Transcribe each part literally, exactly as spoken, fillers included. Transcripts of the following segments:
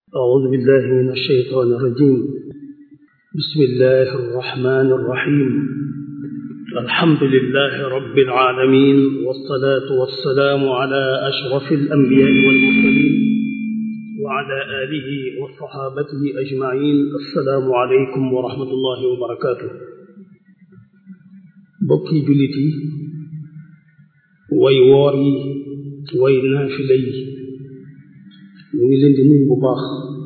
أعوذ بالله من الشيطان الرجيم بسم الله الرحمن الرحيم الحمد لله رب العالمين والصلاة والسلام على أشرف الأنبياء والمرسلين وعلى آله وصحابته أجمعين السلام عليكم ورحمة الله وبركاته بكي جلتي ويواري وينافلي ñu ngi leen di nuyu bu baax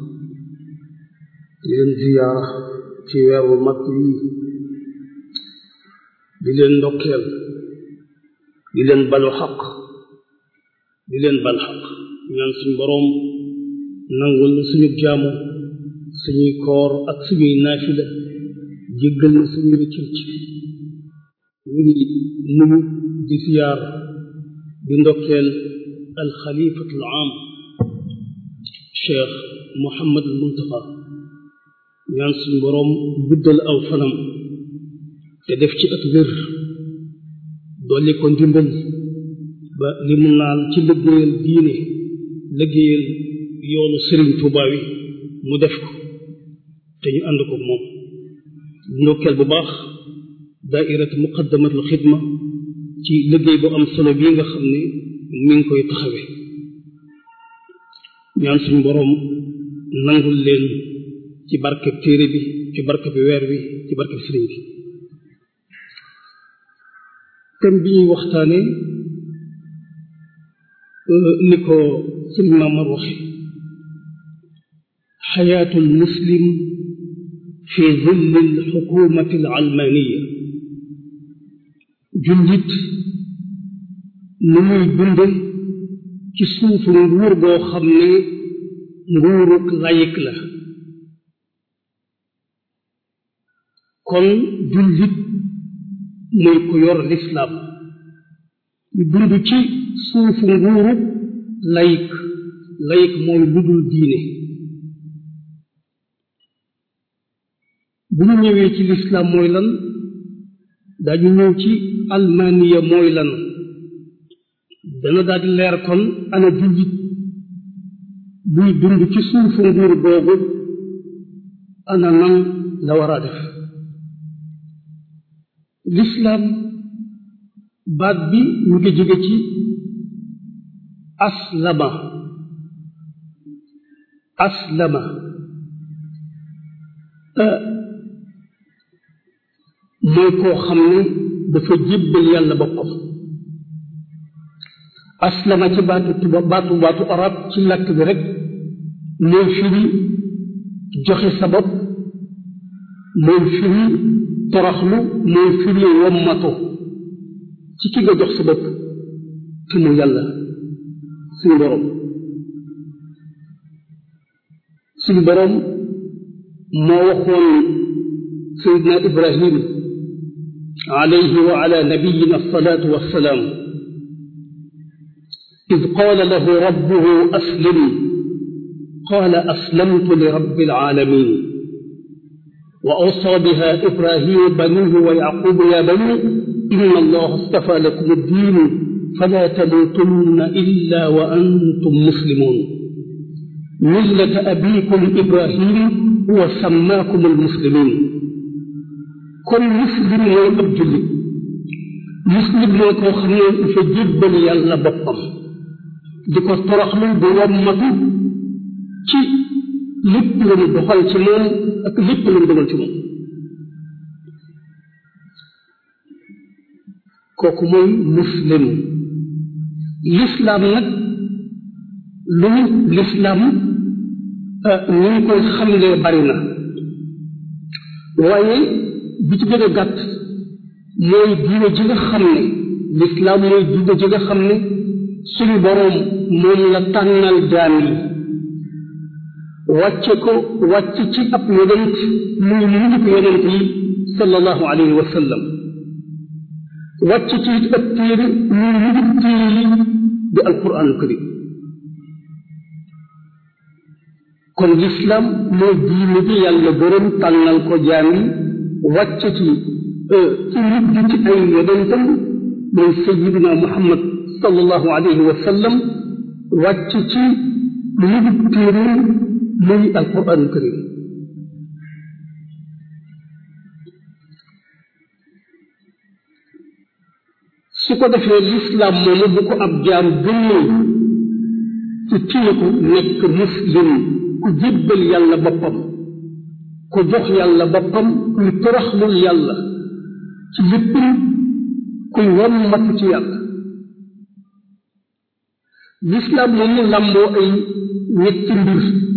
di leen ziyaara ci weeru mag yi di leen ndokkeel di leen balu xaq di leen bal xaq ñaan suñu boroom nangul na suñu jaamu suñuy koor ak suñuy naafila jéggal na suñuy rëcc ñu ngi nuyu di ziyaar di ndokkeel alxalifatul aam cheikh Mouhamad al Muntaqa ñaan suñu boroom guddal aw fanam te def ci ak wér dolli ko ndimbal ba li mu naan ci liggéeyal diine liggéeyal yoonu Sëriñ Tuubaa wi mu def ko te ñu ànd ko moom ndokkeel bu baax daairatu muqaddamatul xidma ci liggéey bu am solo bii nga xam ne mi ngi koy taxawe ñaan suñu boroom nangul leen ci barkeb téere bi ci barkeb weer bi ci barkeb sëriñ bi thème bi ñuy waxtaane ni ko sëriñ Mamar waxe xayaatul muslim fi zilli alxukumati alalmaniya jullit nu muy dunde ci suufu nguur boo xam ne nguuruk layik la kon jullit mooy ku yor lislaam ñu dund ci suufu nguuruk layik layik mooy lu dul diine bu ñu ñëwee ci lislaam mooy lan dañu ñëw ci almaniya mooy lan dana daal di leer kon ana jullit buy dund ci suufu nguur googu ana nan la war a def lislaam baat bi mu ngi jóge ci aslama aslama mooy koo xam ne dafa jébbal yàlla boppam aslama ci baatu tuba baatu baatu arab ci làkk bi rek mooy firi joxe sa bopp mooy firi toroxlu mooy firi wommatu ci ki nga jox sa bopp te mu yàlla suñu boroom suñu boroom moo waxoon sayidna ibrahim alayhi wa ala nabiyina alsalatu wassalaam إذ قال له ربه أسلم قال أسلمت لرب العالمين وأوصى بها إبراهيم بنيه ويعقوب يا بني إن الله اصطفى لكم الدين فلا تموتن إلا وأنتم مسلمون ملة أبيكم إبراهيم هو سماكم المسلمين كل مسلم يبجل مسلم يكون خليل فجبا يلا بطم di ko toroxlu di wommatu ci lépp lu mu doxal ci moom ak lépp lu mu dogal ci moom kooku mooy muslim lislaam nag lu lislaam ñu ngi koy xamlee bari na waaye bi ci gën a gàtt mooy diine ji nga xam ne lislaam mooy diine ji nga xam ne suñu boroom moom la tànnal jaam yi wàcce ko wàcc ci ab yonent muy mujj yonent yi sallallahu alayhi wa sallam wàcc ci ab téere muy mujj téere yi di alquran al karim kon lislaam mooy diine bi yàlla boroom tànnal ko jaam yi wàcc ci ci mujj ci ay yonentam mooy sayyidina Muhammad sallallahu alayhi wa sallam wàcc ci lu téere muy alquranul karim su ko defee lislaam moomu bu ko ab jaam gënnee ci téye ko nekk muslim ku jébbal yàlla boppam ku jox yàlla boppam kuy toroxlul yàlla ci lépp kuy wommatu ci yàlla lislaam moomu làmboo ay ñetti mbir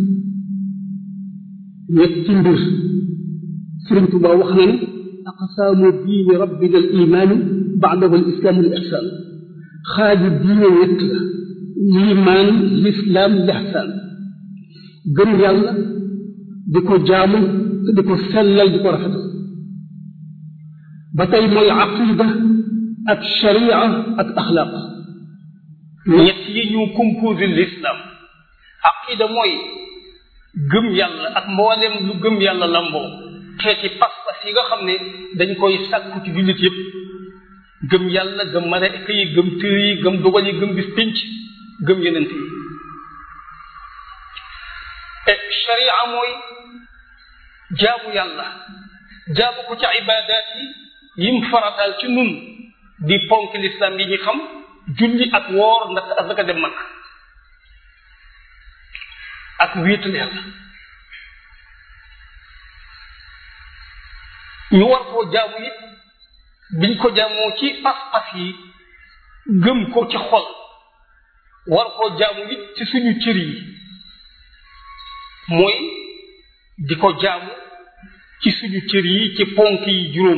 ñetti mbir Sëriñ Tuubaa wax na ne aqsaamu diini rabbina al imaanu baadahu al islaamu al ihsaan xaaji diine ñett la liimaan lislaam lihsaan gëm yàlla di ko jaamu di ko sellal di ko rafetal ba tey mooy aqida ak sharia ak axlaaq ñett yi ñu composé l'islam aqida mooy gëm yàlla ak mboolem lu gëm yàlla lamboo xeeti pas-pas yi nga xam ne dañ koy sàkku ci jullit yépp gëm yàlla gëm malaaka yi gëm téere yi gëm dogal yi gëm bis pénc gëm yenent yi et sharia mooy jaamu yàlla jaamu ko ci ibaadaat yi yim farataal ci nun di ponk l'islam yi ñu xam julli ak woor ndax asaka dem mag ak wéetal yàlla ñu war koo jaamu it biñ ko jaamoo ci pas-pas yi gëm ko ci xol war koo jaamu it ci suñu cër yi mooy di ko jaamu ci suñu cër yi ci ponk yi juróom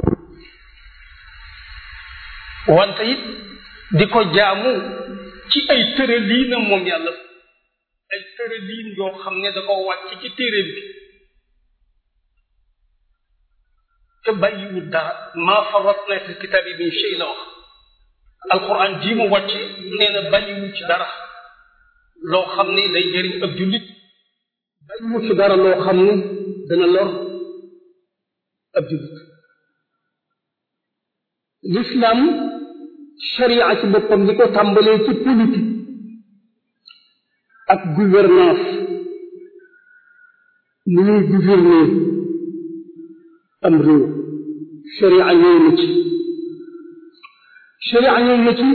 wante it di ko jaamu ci ay tëraliinam moom yàlla ay tëraliin yoo xam ne da ko wàcc ci téeréem bi te bàyyiwul dara maa farratna fi kitaabi min shay la wax alquran jii mu wàcce nee na bàyyiwul ci dara loo xam ne day jëriñ ab jullit bàyyiwul ci dara loo xam ne dana lor ab jullit l'islam sharia ci boppam di ko tàmbalee ci politique ak gouvernance ni ñuy gouverner am réew sharia ñëw na ci sharia ñëw na ci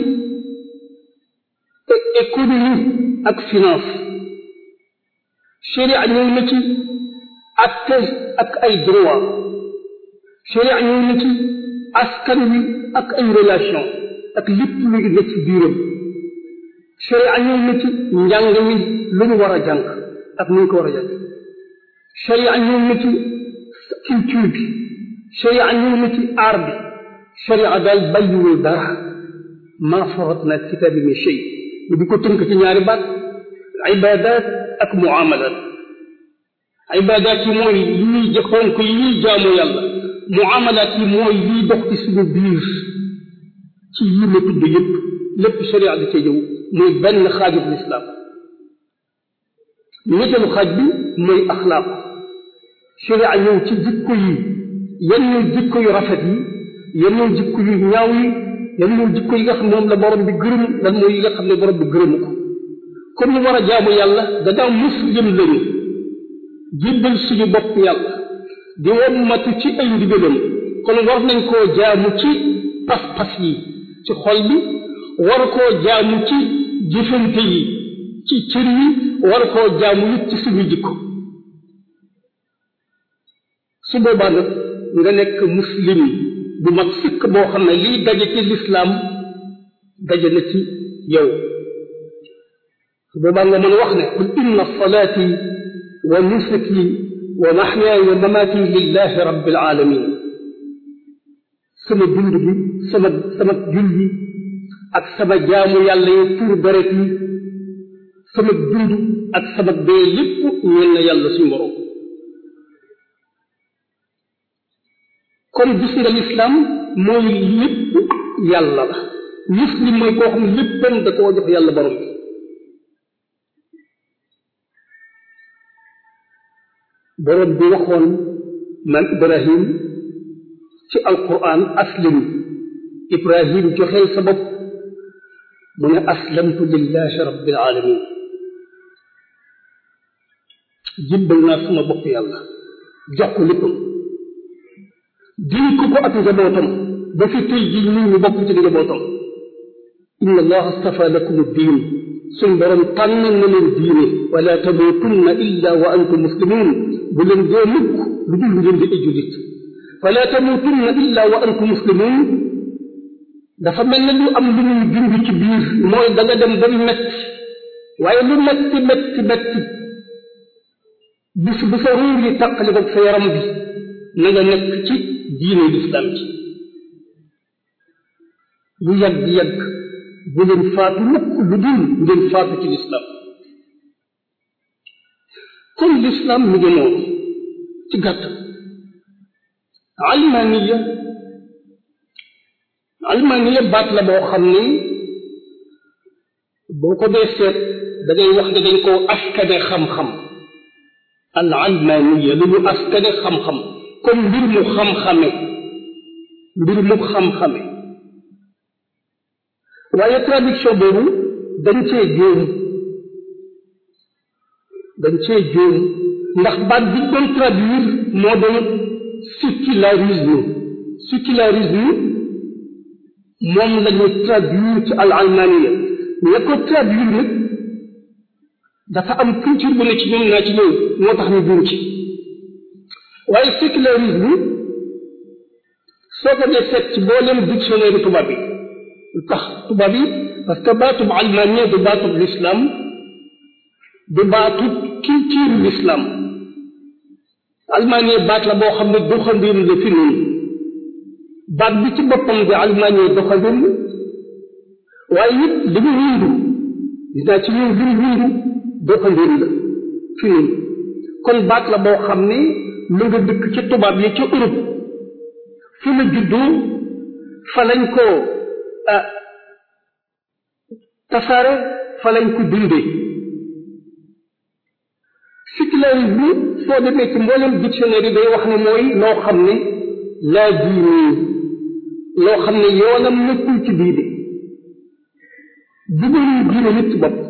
économie ak finance sharia ñëw na ci acte ak ay droit sharia ñëw na ci askan wi ak ay relation ak lépp lu ngi nekk ci biiram sharia ñëw na ci njàng mi lu ñu war a jàng ak nu ñu ko war a jàng sharia ñëw na ci culture bi sharia ñëw na ci aar bi sharia daal bàyyiwul dara maa faratna kitaabi min shay ñu di ko tënk ci ñaari baat ibadat ak muamalat ibadat yi mooy yi ñuy jëkkoon ko yi ñuy jaamu yàlla muamalat yi mooy liy dox ci suñu biir ci yi ma tudd yëpp lépp sharia da cee ñëw muy benn xaajub lislaam ñetteelu xaaj bi mooy axlaaq sharia ñëw ci jikko yi yan ñooy jikko yu rafet yi yan ñooy jikko yu ñaaw yi yan ñooy jikko yi nga xam ne moom la borom bi gërëm lan mooy yi nga xam ne borom bi gërëmu ko comme ñu war a jaamu yàlla danaa muslim lañu jébbal suñu bopp yàlla di wommatu ci ay ndigalam kon war nañ koo jaamu ci pas-pas yi ci xol bi war koo jaamu ci jëfante yi ci cër yi war koo jaamu it ci suñu jikko su boobaa nag nga nekk muslim bu mag sëkk boo xam ne lii daje ci lislaam daje na ci yow su boobaa nga mën a wax ne qul inna salaati wa nusuki wa mahyaaya wa mamaati lillahi rabbil alamin sama dund bi sama sama julli ak sama jaamu yàlla yi tur deret yi sama dund ak sama dee lépp ñeel na yàlla suñu borom kon gis nga lislaam mooy lépp yàlla la muslim mooy koo xam ne léppam da koo jox yàlla borom bi borom bi waxoon man ibrahim ci alquran aslim ibrahim joxeel sa bopp mu ne aslamtu lillahi rabbil alamin jibbal naa sama bopp yàlla jox ko léppam dénk ko ak njabootam ba fi tey ji ñu ñu bokk ci njabootam inna allaha astafa lakum diin suñ borom tànn na leen diine wala tamutunna illa wa antum muslimun bu leen dee mukk lu dul ngeen di ay jullit wala tamutunna illa wa antum muslimun dafa mel ne lu am lu muy bind ci biir mooy da nga dem ba metti waaye lu metti metti metti bis bu sa ruur yi tàqali ko sa yaram bi na nga nekk ci diine lislaam ci lu yàgg-yàgg bu leen faatu mukk lu dul ngeen faatu ci lislaam kon lislaam mi ngi noonu ci gàttal almaniya almaniya baat la boo xam ne boo ko dee seet da ngay wax ne dañ koo askane xam-xam al almaniya lu ñu askane xam-xam comme mbir mu xam-xame mbir mu xam-xame waaye traduction boobu dañ cee jóom dañ cee jóom ndax baat bi doon traduire moo doon sécularisme sécularisme moom la ñu traduire ci al almaniya ña ko traduire nag dafa am culture bu ne ci ñoom naa ci ñëw moo tax ñu dund ci waaye sécularisme soo ko dee seet ci booleem dictionnaire tubaab yi lu tax tubaab yi parce que baatub almaniya du baatub l'islam du baatub culture l'islam almaniya baat la boo xam ne doxandéem la fi noonu baat bi ci boppam di almaniya doxandéem waaye it li mu wundu dinaa ci ñëw li mu wundu doxandéem la fi noonu kon baat la boo xam ne mu nga dëkk ci tubaab yi ca Europe fu la juddoo fa lañ ko ah tasaare fa lañ ko dundee sécularisme soo demee ci mboolem dictionnaire yi day wax ne mooy loo xam ne laa diine loo xam ne yoonam nekkul ci diine dugalul diine nit ci bopp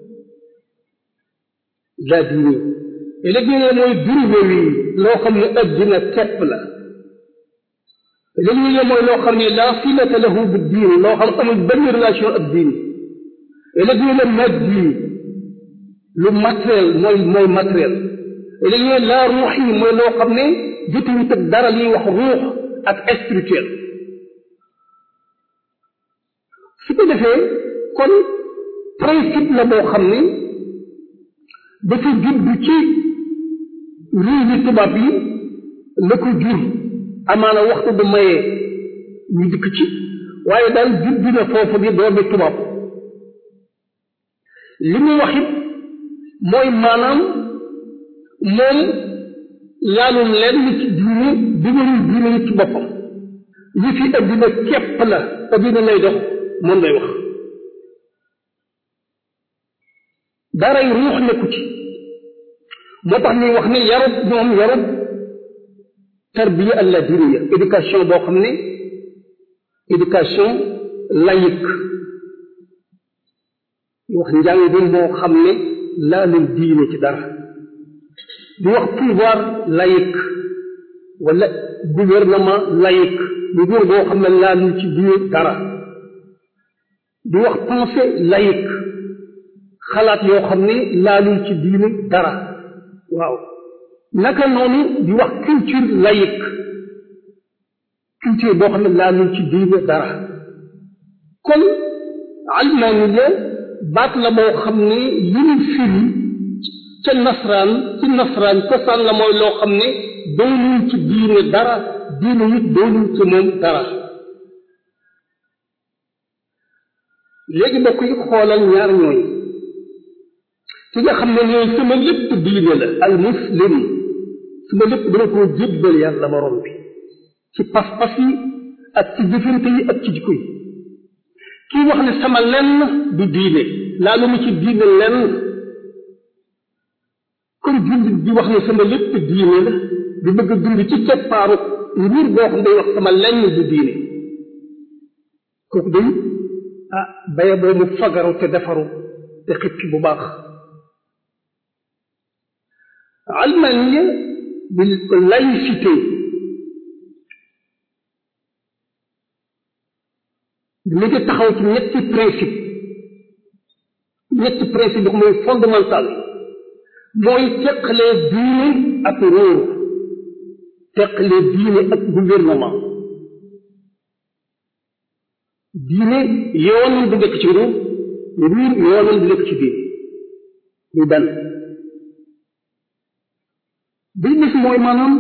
laa diine léegi ne mooy dérivé yi loo xam ne addina kepp la léegi ne mooy loo xam ne laa silata lahu bi diin loo xam amul benn relation ak diin léegi ne maddi lu matériel mooy mooy matériel léegi ne laa ruux yi mooy loo xam ne jotuwut ak dara liy wax ruux ak spirituel su ko defee kon principe la boo xam ne dafa judd ci réew yi tubaab yi la ko jur amaana waxtu bu mayee ñu dikk ci waaye daal judd na foofu di doomi tubaab li mu wax it mooy maanaam moom laalul lenn ci diine dugalul diine yi ci boppam li fi addina képp la addina lay dox moom lay wax daray ruux nekku ci moo tax ñuy wax ne yarub ñoom yarub tarbiya alla diniya éducation boo xam ne éducation laïque ñu wax njàng moo xam ne laalul diine ci dara di wax pouvoir laïque wala gouvernement laïque nguur boo xam ne laalul ci diine dara di wax pensée laïque xalaat yoo xam ne laalul ci diine dara waaw naka noonu di wax culture laïque culture boo xam ne laalul ci diine dara kon almaniya baat la boo xam ne li ñu firi ca nasraan ci nasraan cosaan la mooy loo xam ne doonul ci diine dara diine it doonul ci moom dara léegi bokk yi xoolal ñaar ñooñu ki nga xam ne ñooy sama lépp diine la al muslim sama lépp dama koo jébbal yàlla borom bi ci pas-pas yi ak ci jëfante yi ak ci jikko yi kii wax ne sama lenn du diine laa lu mu ci diine lenn kon jullit bi wax ne sama lépp diine la di bëgg a dund ci keppaaru nguur boo xam day wax sama lenn du diine kooku day ah baye boo mu fagaru te defaru te xippi bu baax almaniya bi laïcité mi ngi taxaw ci ñetti principe ñetti principe bi mooy fondamental mooy teqalee diine ak réew teqalee diine ak gouvernement diine yoonam du nekk ci réew réew yoonam du nekk ci diine ñu benn bi gis mooy maanaam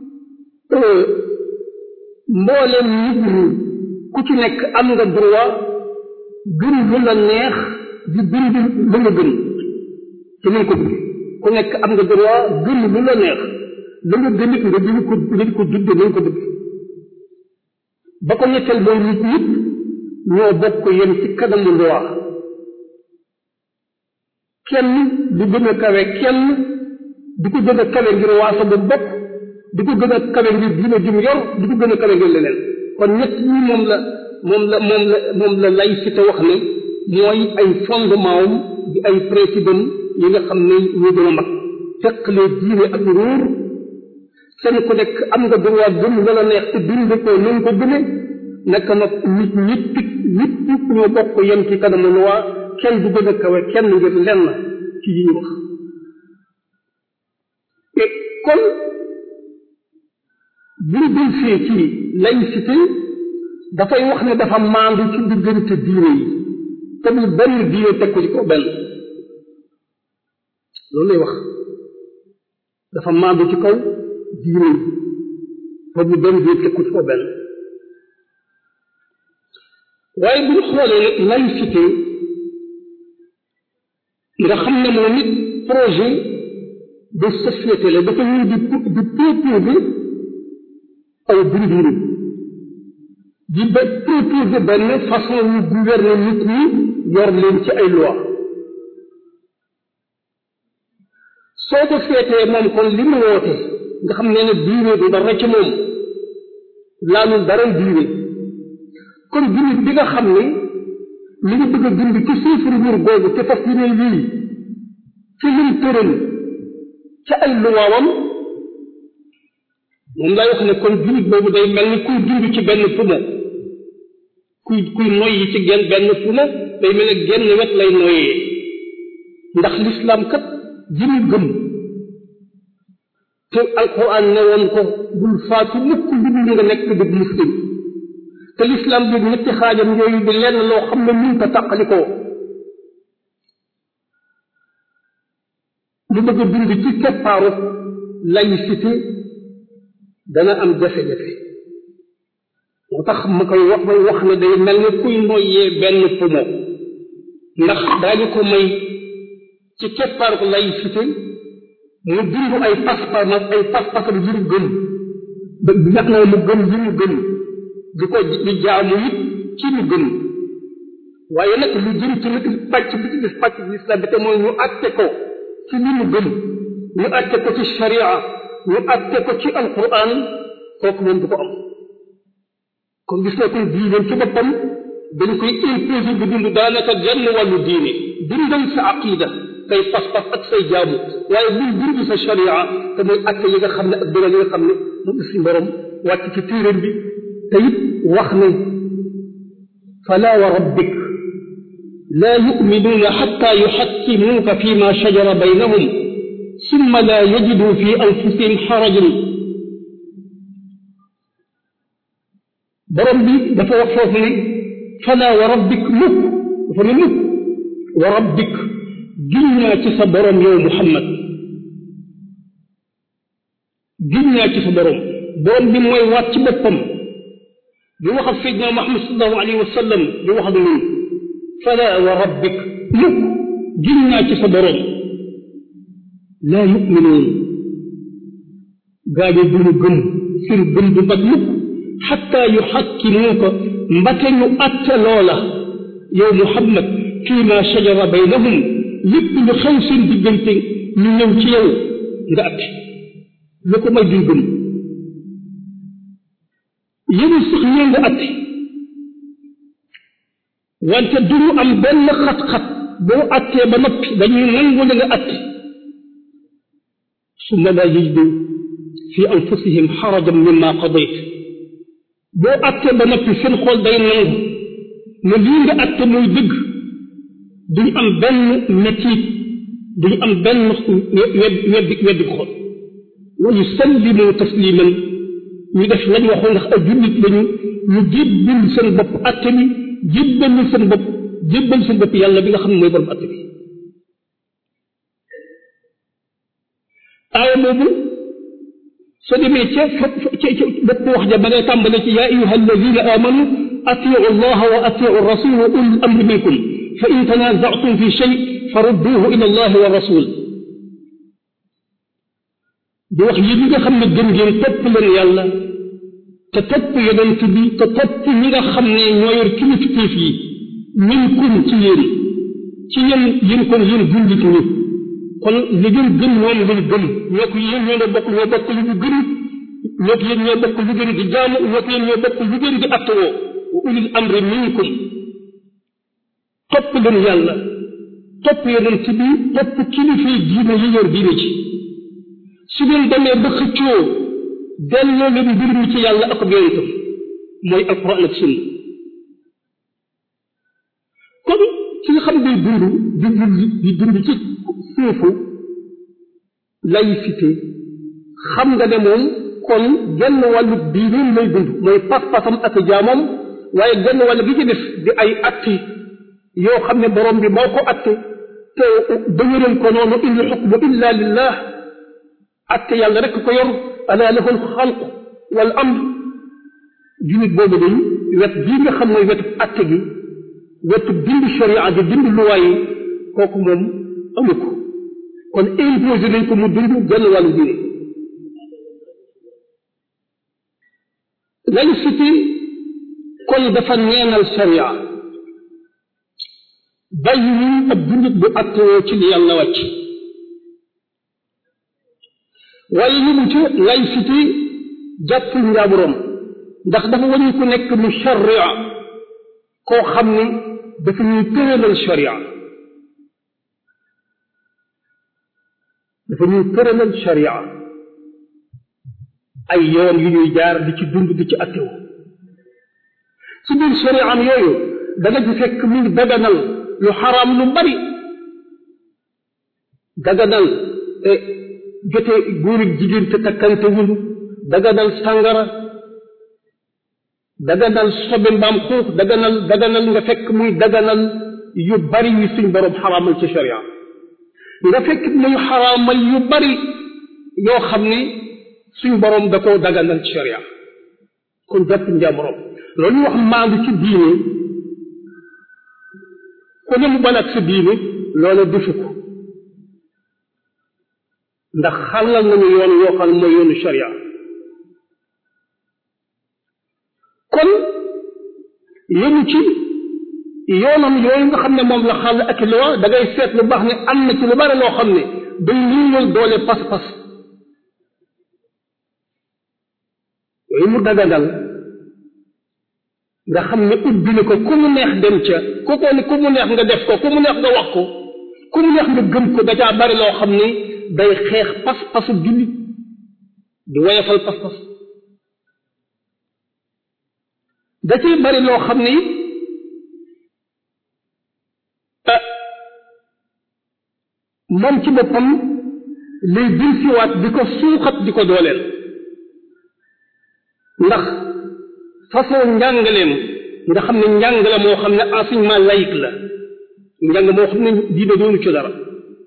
mbooleem nit ñi ku ci nekk am nga droit gën lu la neex di bind lu nga gën ci nañ ko bëgg ku nekk am nga droit gën lu la neex lu nga gën it nga di ko di ko judd nañ ko bëgg ba ko ñetteel mooy nit ñëpp ñoo bokk yem ci kanamu loi kenn du gën a kawe kenn di ko gën a kawe ngir waasa bu bopp di ko gën a kawe ngir diine jum yor di ko gën a kawe ngir leneen kon ñett ñi moom la moom la moom la moom la laïcité wax ne mooy ay fondement am di ay principe am yi nga xam ne ñoo gën a mag teqalee diine ak nguur seen ku nekk am nga droit gëm la la neex te bind ko nañ ko gëme naka nag nit ñëpp nit ñëpp ñoo bokk yem ci kanamu loi kenn du gën a kawe kenn ngir lenn ci yi ñu wax et kon buñ dul fee ci laïcité dafay wax ne dafa maandu ci diggante diine yi te mu benn diine teg ko ci kaw benn loolu lay wax dafa maandu ci kaw diine yi te mu benn diine teg ko ci kaw benn waaye bu ñu xoolee laïcité nga xam ne moom it projet de société la dafa ñëw di di proposer aw bindin di ba proposer benn façon yu gouverner nit ñi yor leen ci ay loi soo ko feetee moom kon li mu woote nga xam ne ne diine du dara ci moom laalul dara diine kon jullit bi nga xam ne li ngi bëgg a dund ci suufur nguur googu te fas yi ne lii ci lim tëral ca ay luwaawam moom lay wax ne kon jullit boobu day mel ni kuy dund ci benn poumon kuy kuy noyyi ci genn benn poumon day mel ne genn wet lay noyyee ndax lislaam kat ji mu gëm te alquran ne woon ko bul faatu mukk lu dul nga nekk di muslim te lislaam bi ñetti xaajam yooyu di lenn loo xam ne mun ta tàqalikoo lu bëgg a dund ci keppaaru laïcité dana am jafe-jafe moo tax ma koy wax may wax ne day mel ne kuy noyyee benn poumon ndax daañu ko may ci keppaaru laïcité mu dund ay pas-pas ay pas-pasam yi mu gëm ba ñax na mu gëm yi mu gëm di ko di jaamu it ci lu gëm waaye nag lu jëm ci nag pàcc bi ci gis pàcc bi islam bi te mooy ñu àtte ko ci li mu gëm ñu àtte ko ci sharia ñu àtte ko ci alquran kooku moom du ko am kon gis na koy diine ci boppam dañ koy imposer bi dund daanaka genn wàllu diine dundal sa aqida say pas-pas ak say jaamu waaye bul dund sa sharia te mooy àtte yi nga xam ne ak dogal yi nga xam ne moom si borom wàcc ci téeréem bi te it wax ne fala wa rabbik la yuminuuna xatta yuxakkimuuka fi ma shajara baynahum summa la yajidu fi anfusihim xarajan borom bi dafa wax foofu ne fala wa rabbik mukk dafa ne mukk wa rabbik giñ naa ci sa borom yow Muhammad giñ naa ci sa borom borom bi mooy waat ci boppam di wax ak Seydina Muhammad sallallahu alayhi wa sallam di wax ak ñun fala wa rabbik mukk giñ naa ci sa borom laa yuminuun gaañu duñu gëm seen gëm du mat mukk xatta yuxakkimuuka mbate ñu atte loola yow Muhammad fii ma shajara baynahum lépp lu xew seen diggante ñu ñëw ci yow nga atte lu ko may duñ gëm yéen sax ñee nga atte wante duñu am benn xat-xat boo attee ba noppi dañuy nangu la nga atte summa laa yajidu fi anfusihim xarajan mimma qadayt boo àttee ba noppi seen xol day nangu ne lii nga àtte muy dëgg duñ am benn métit duñ am benn weddi weddi xol wa yusallimu tasliman ñu def lañ waxoon ndax ay jullit lañu ñu jébbal seen bopp àtte bi jébbal seen bopp jébbal seen bopp yàlla bi nga xam ne mooy borom àtte bi aaya boobu soo demee ca ca ca bopp wax ja ba ngay tàmbale ci yaa ayuha alladina amanu atiu allaha wa atiu rasul wa ulil amri minkum fa in tanazatum fi shay farudduhu ila allahi wa rasul di wax yéen ñi nga xam ne gën ngeen topp leen yàlla te topp yonent bi te topp ñi nga xam ne ñoo yor kilifteef yi minkum ci yéen ci yéen yéen kon yéen jullit ñi kon li ngeen gën moom lañ gën ñoo ko yéen ñoo bokk ñoo bokk lu ñu gën ñoo ko yéen ñoo bokk lu gën di jaamu ñoo ko yéen ñoo bokk lu gën di attewoo wa ulil amri minkum topp leen yàlla topp yonent bi topp kilifa yi diine yi yor diine ci su ngeen demee ba xëccoo delloo leen mbir mi ci yàlla ak yonentam mooy alquran ak sunna kon ci nga xam day dund di dund di dund ci suufu laïcité xam nga ne moom kon genn wàllu diineem lay dund mooy pas-pasam ak jaamam waaye genn wàll gi ci def di ay atti yoo xam ne borom bi moo ko atte te dëgëral ko noonu in xukmu illa lillah atte yàlla rek ko yor ala lahu alxalq wal amr jullit boobu day wet bii nga xam mooy wetu atte gi wetu bind sharia gi bind luwaay yi kooku moom amu ko kon imposé nañ ko mu dund genn wàllu diine laïcité kon dafa neenal sharia bàyyi ñu ab jullit bu attewoo ci li yàlla wàcc waaye ñu mu ci laïcité jàppul njaaburoom ndax dafa wañu ku nekk mu sharia koo xam ni dafa ñuy tëralal sharia dafa ñuy tëralal sharia ay yoon yu ñuy jaar di ci dund di ci attewu ci biir sharia am yooyu danga ci fekk mu ngi daganal lu xaraam lu bari daganal jote góor ak jigéen te takkante wuñu daganal sàngara daganal sobe mbaam xuux daganal daganal nga fekk muy daganal yu bari yu suñ borom xaraamal ci sharia nga fekk muy xaraamal yu bari yoo xam ni suñ borom da koo daganal ci sharia kon jàpp njaaborom loolu ñu wax maandu ci diine ku ne mu balaat sa diine loola defu ko ndax xàllal nañu yoon yoo xam ne mooy yoonu sharia kon yéen ci yoonam yooyu nga xam ne moom la xàll ak loi da ngay seet lu baax ne am na ci lu bari loo xam ne day niiwal doole pas-pas yooyu mu daganal nga xam ne ubbi na ko ku mu neex dem ca ku ko ni ku mu neex nga def ko ku mu neex nga wax ko ku mu neex nga gëm ko da caa bari loo xam ni day xeex pas-pasu jullit di woyofal pas-pas da ciy bari loo xam ni moom ci boppam lay dilsiwaat di ko suuxat di ko dooleel ndax façon njàngaleem nga xam ne njàng la moo xam ne enseignement laïque la njàng moo xam ne diine doonu ci dara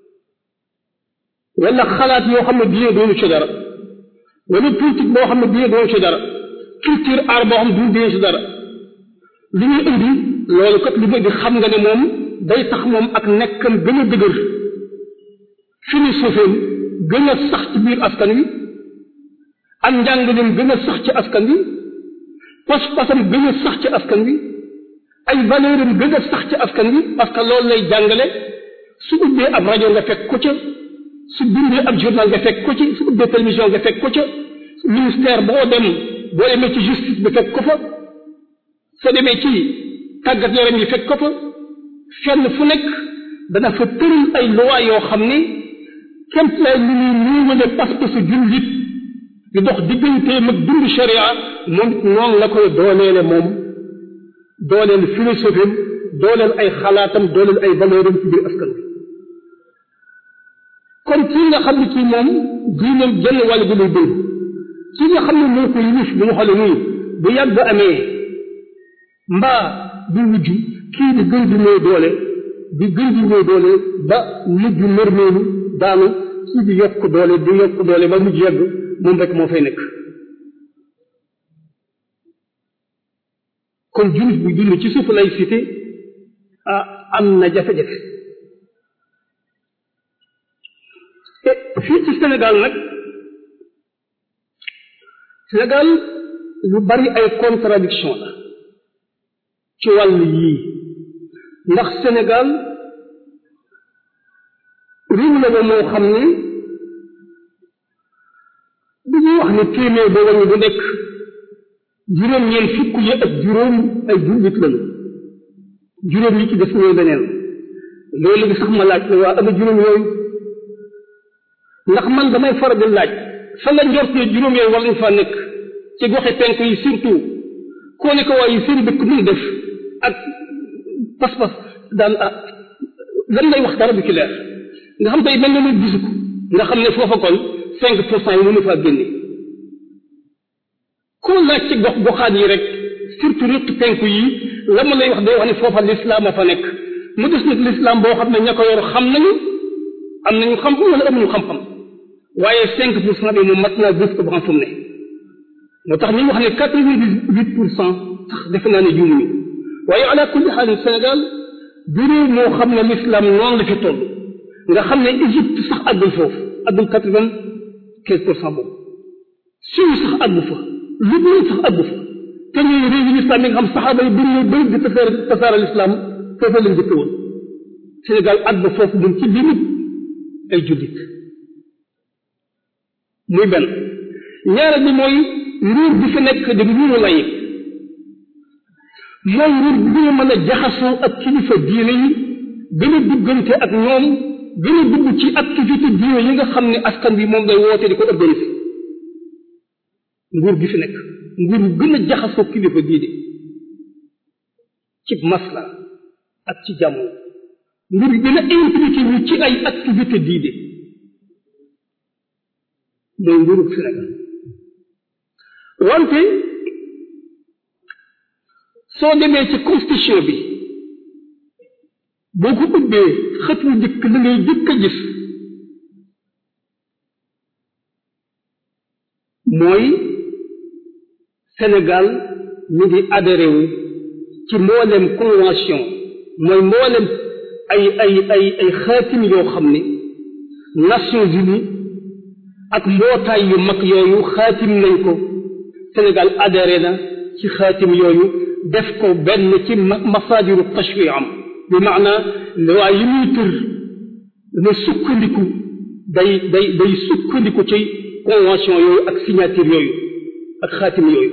wala xalaat yoo xam ne diine doonu ci dara wala politique boo xam ne diine doonu ci dara culture art boo xam ne du diine ci dara li ñuy indi loolu kat li nga di xam nga ne moom day tax moom ak nekkam gën a dëgër philosophie gën a sax ci biir askan wi ak njàngaleem gën a sax ci askan wi pas-pasam gën a sax ci askan wi ay valeuram gën a sax ci askan wi parce que loolu lay jàngale su ubbee ab rajo nga fekk ko ca su bindee ab journal nga fekk ko ci su ubbee télévision nga fekk ko ca ministère boo dem boo demee ci justice bi fekk ko fa soo demee ci tàggat yaram yi fekk ko fa fenn fu nekk dana fa tëral ay loi yoo xam ni képp lay lu ñuy néewale pas-pasu jullit di dox digganteem ak dund sharia moom it noonu la koy dooleele moom dooleel philosophie dooleel ay xalaatam dooleel ay valeuram ci biir askan bi kon kii nga xam ne kii moom diinam jënn wàll bi lay dund kii nga xam ne moo ko yilif bu ñu xoolee nii bu yàgg amee mbaa du wujj kii di gën di néew doole di gën di néew doole ba mujj mërmeelu daanu kii di yokk doole di yokk doole ba mujj yàgg moom rek moo fay nekk kon jullit bu dund ci suufu laïcité ah am na jafe-jafe te fii ci Sénégal nag Sénégal lu bari ay contradiction la ci wàll yii ndax Sénégal réew la ba moo xam ne bu ñuy wax ne téeméer ba wàññi bu nekk juróom-ñeent fukk yi ak juróom ay jullit lañu juróom yi ci def ñooy beneen loolu bi sax ma laaj la waa ama juróom yooyu ndax man damay faral di laaj fa nga njortee juróom yooyu war nañ faa nekk ci goxe penk yi surtout koo ne ko waaye seen dëkk mun def ak pas-pas daan ah lan lay wax dara bi ci leer nga xam tey mel na lu gisu ko nga xam ne foofa kon cinq pour cent yi mënu faa génne koo laaj ci gox goxaat yi rek surtout rëtt penku yi la ma lay wax day wax ne foofa lislaam a fa nekk mu des nag lislaam boo xam ne ña ko yor xam nañu am nañu xam-xam wala amuñu xam-xam waaye cinq pour cent bi moom mat naa gës ko ba xam fu mu ne moo tax ñu wax ne quatre-vingt-dix-huit pour cent sax defe naa ne juumuñu waaye ala kulli xaal Sénégal du réew moo xam ne lislaam noonu la fi toll nga xam ne Égypte sax àggul foofu àggul quatre-vingt-quinze pour cent boobu Syrie sax àggu fa Liban sax àggu fa te ñuy réew yi lislaam yi nga xam saxaaba yi bëri bëri di tasaare tasaare lislaam foofu lañ jëkke woon Sénégal àgg foofu mun ci biir ay jullit muy benn ñaareel bi mooy nguur bi fi nekk di nguuru lay mooy nguur bi ñu mën a jaxasoo ak kilifa diine yi gën a duggante ak ñoom gën a dugg ci activité diine yi nga xam ne askan bi moom lay woote di ko organiser nguur gi fi nekk nguur bu gën a jaxasoo kilifa diine ci masla ak ci jàmm nguur gi gën a impliqué wu ci ay activité diine mooy nguuru Sénégal wante soo demee ci constitution bi boo ko ubbee xët wu njëkk la ngay jëkk a gis mooy Sénégal ñu ngi adhéré wu ci mboolem convention mooy mboolem ay ay ay ay xaatim yoo xam ne Nations Unies ak mbootaay yu mag yooyu xaatim nañ ko Sénégal adhéré na ci xaatim yooyu def ko benn ci masaadiru tashri am bi maanaa waa yi muy tër ne sukkandiku day day day sukkandiku ci convention yooyu ak signature yooyu ak xaatim yooyu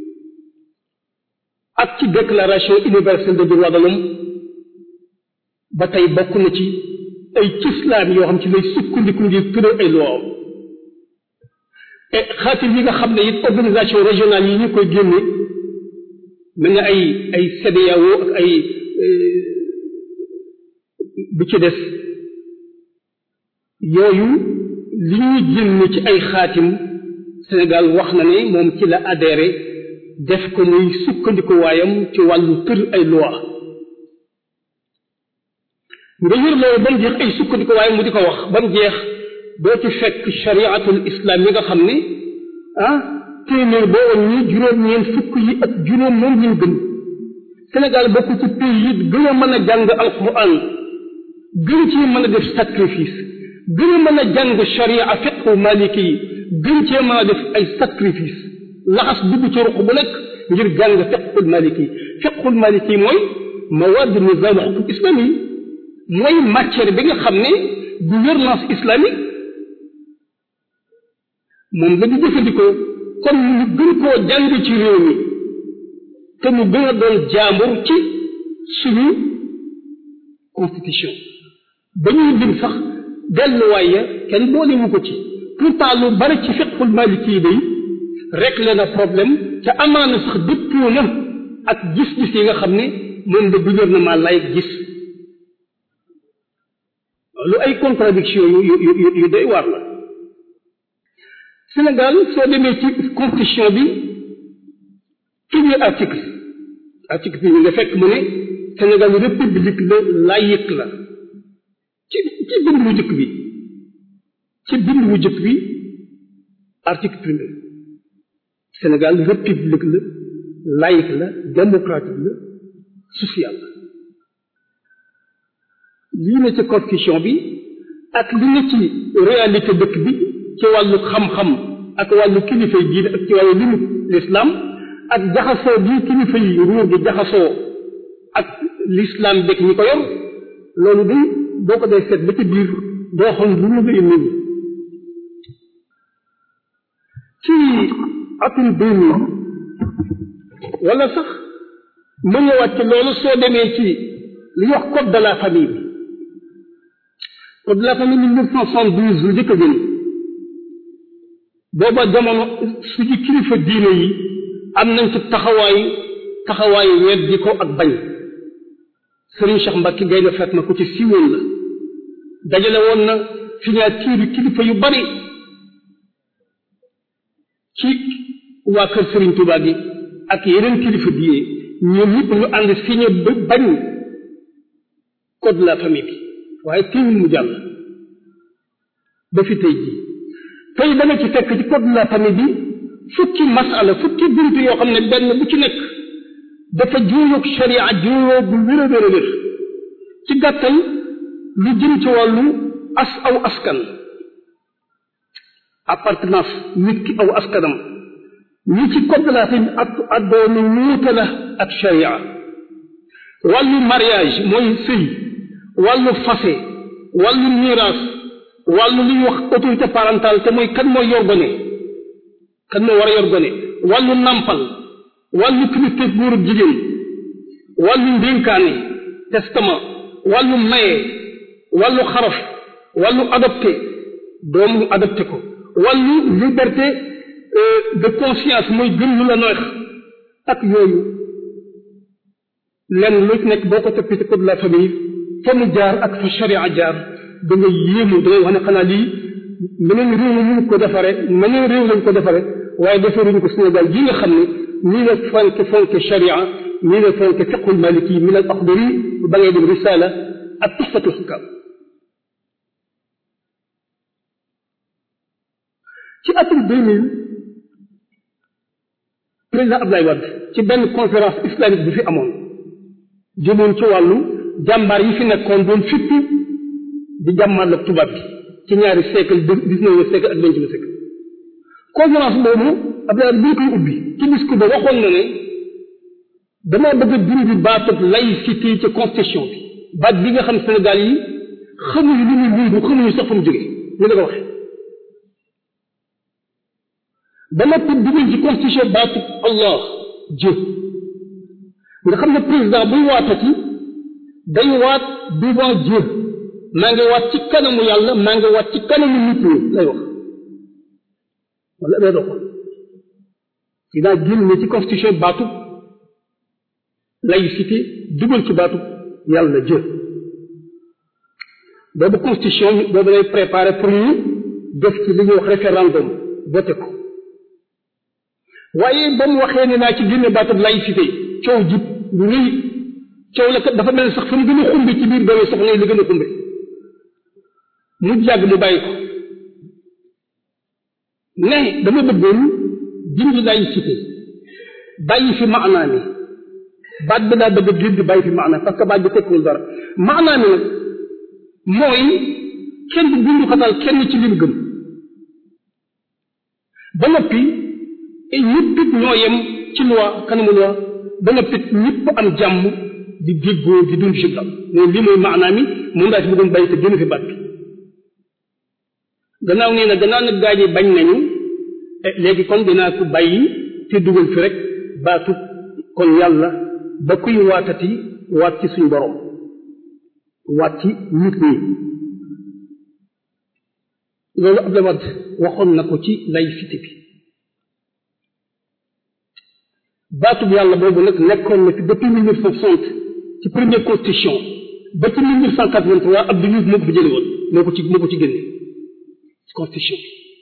ak ci déclaration universelle des droits de l'homme ba tey bokk na ci ay cislaam yoo xam ci lay sukkandiku ngir tëral ay loi te xaatim yi nga xam ne it organisation régionale yi ñu koy génne mel na ay ay C E D E A O ak ay bu ci des yooyu li ñuy génne ci ay xaatim Sénégal wax na ne moom ci la adhéré def ko muy sukkandiku waayam ci wàllu tër ay loi nga yër loolu ba mu jeex ay sukkandiku waayam mu di ko wax ba mu jeex doo ci fekk chariatul islam yi nga xam ne ah téeméer boo woon ñi juróom-ñeent fukk yi ak juróom moom ñu gën Sénégal bokk ci pays yi gën a mën a jàng alquran gën ci mën a def sacrifice gën a mën a jàng charia fiqhu maliki yi gën cee mën a def ay sacrifice laxas dugg ci ruq bu nekk ngir jàng fiqhul maliki yi fiqhul maliki yi mooy mawad nizam xukum islami yi mooy matière bi nga xam ne gouvernance islamique moom la di jëfandikoo kon ñu gën koo jàng ci réew mi te mu gën a doon jaambur ci suñu constitution ba ñuy lim sax delluwaay ya kenn boolewu ko ci pourtant lu bari ci fiqhul maliki yi day réglé na problème te amaana sax dëppoo na ak gis-gis yi nga xam ne moom la gouvernement lay gis lu ay contradiction yu yu yu yu doy waar la Sénégal soo demee ci constitution bi premier article article bi nga fekk mu ne Sénégal république la laïque la ci ci bind wu jëkk bi ci bind wu jëkk bi article premier Sénégal république la laïque la démocratique la social la lii na ci constitution bi ak li na ci réalité dëkk bi ci wàllu xam-xam ak wàllu kilifa yi diine ak ci wàllu limu l'islam ak jaxasoo bi kilifa yi ruur gi jaxasoo ak l'islam dëkk ñi ko yor loolu day boo ko dee seet ba ci biir doo xam lu mu ngay nit ci atum deux mille wala sax ma ñëwaat ci loolu soo demee ci li wax code de la famille bi code de la famille mille neuf cent soixante-douze lu jëkk a gën booba jamono su ci kilifa diine yi am nañ ci taxawaay taxawaay weddi ko ak bañ Serigne Cheikh Mbacke Gaynde Fatma ko ci siiwoon la dajale woon na signature kilifa yu bari ci waa kër Serigne Touba gi ak yeneen kilifa diine ñoom ñëpp ñu ànd signé ba bañ code de la famille bi waaye teewul mu jàll ba fi tey jii tey dana ci fekk ci code de la famille bi fukki masala fukki buntu yoo xam ne benn bu ci nekk dafa juuyoog sharia juuyoo bu wér a wér a wér ci gàttal lu jëm ci wàllu as aw askan appartenance nit ki aw askanam ñi ci code de la famille ak addoonu wuute la ak sharia wàllu mariage mooy sëy wàllu fase wàllu miraas wàllu li ñuy wax autorité parentale te mooy kan mooy yor gone kan moo war a yor gone wàllu nampal wàllu kilifteef góor ak jigéen wàllu ndénkaane testament wàllu maye wàllu xaraf wàllu adopté doomu adopté ko wàllu liberté de conscience mooy gën lu la neex ak yooyu lenn lu nekk boo ko toppee ci code de la famille fa mu jaar ak fa sharia jaar da nga yéemu da ngay wax ne xanaa lii meneen réew mi ñu ko defare meneen réew lañ ko defare waaye defaruñu ko Sénégal gi nga xam ne nii la fonke fonke sharia nii la fonke fiqhul maliki min al aqdari ba ngay dem risala ak tuhfatul hukam ci atum deux mille président Abdoulaye Wade ci benn conférence islamique bi fi amoon jëmoon ci wàllu jàmbaar yi fi nekkoon doon fippi di jàmmaar la tubaab bi ci ñaari siècle dix-neuvième siècle ak vingtième siècle conférence boobu Abdoulaye Wade bi ñu koy ubbi ci discours ba waxoon na ne dama bëgg a dindi baatub laïcité ci constitution bi baat bi nga xam Sénégal yi xamuñu li muy wundu xamuñu sax fa mu jógee ñu la ko waxee dama pour dugal ci constitution baatub Allah Dieu nga xam ne président buy waatati day waat devant Dieu maa ngi waat ci kanamu yàlla maa ngi waat ci kanamu nit ñi lay wax wala day doxal dinaa génne ci constitution baatub laïcité dugal ci baatub yàlla Dieu boobu constitution boobu lay préparé pour ñu def ci li ñuy wax référendum voté ko waaye ba mu waxee ne naa ci génne baatub laïcité coow jib lu rëy coow la kat dafa mel sax fa mu gën a xumbe ci biir doomi soxna yi la gën a xumbe mu jàgg mu bàyyi ko ne dama bëggoon dindi laïcité bàyyi fi maanaa mi baat bi daa bëgg a dindi bàyyi fi maanaa parce que baat bi tekkiwul dara maanaa mi nag mooy kenn du bindu xatal kenn ci lim gëm ba noppi ñëpp it ñoo yem ci loi kanamu loi ba noppi ñëpp am jàmm di déggoo di dund ci dal mais lii mooy maanaa mi moom daa ci bëggoon bàyyi te génn fi baat bi gannaaw nee na gannaaw nag gaa ñi bañ nañu léegi kon dinaa ko bàyyi te dugal fi rek baatu kon yàlla ba kuy waatati waat ci suñ borom waat ci nit ñi loolu Abdoulaye Wade waxoon na ko ci laïcité bi baatub yàlla boobu nag nekkoon na fi depuis mille neuf cent soixante ci première constitution ba ci mille neuf cent quatre-vingt-trois Abdou Diouf moo ko fi jële woon moo ko ci moo ko ci génne ci constitution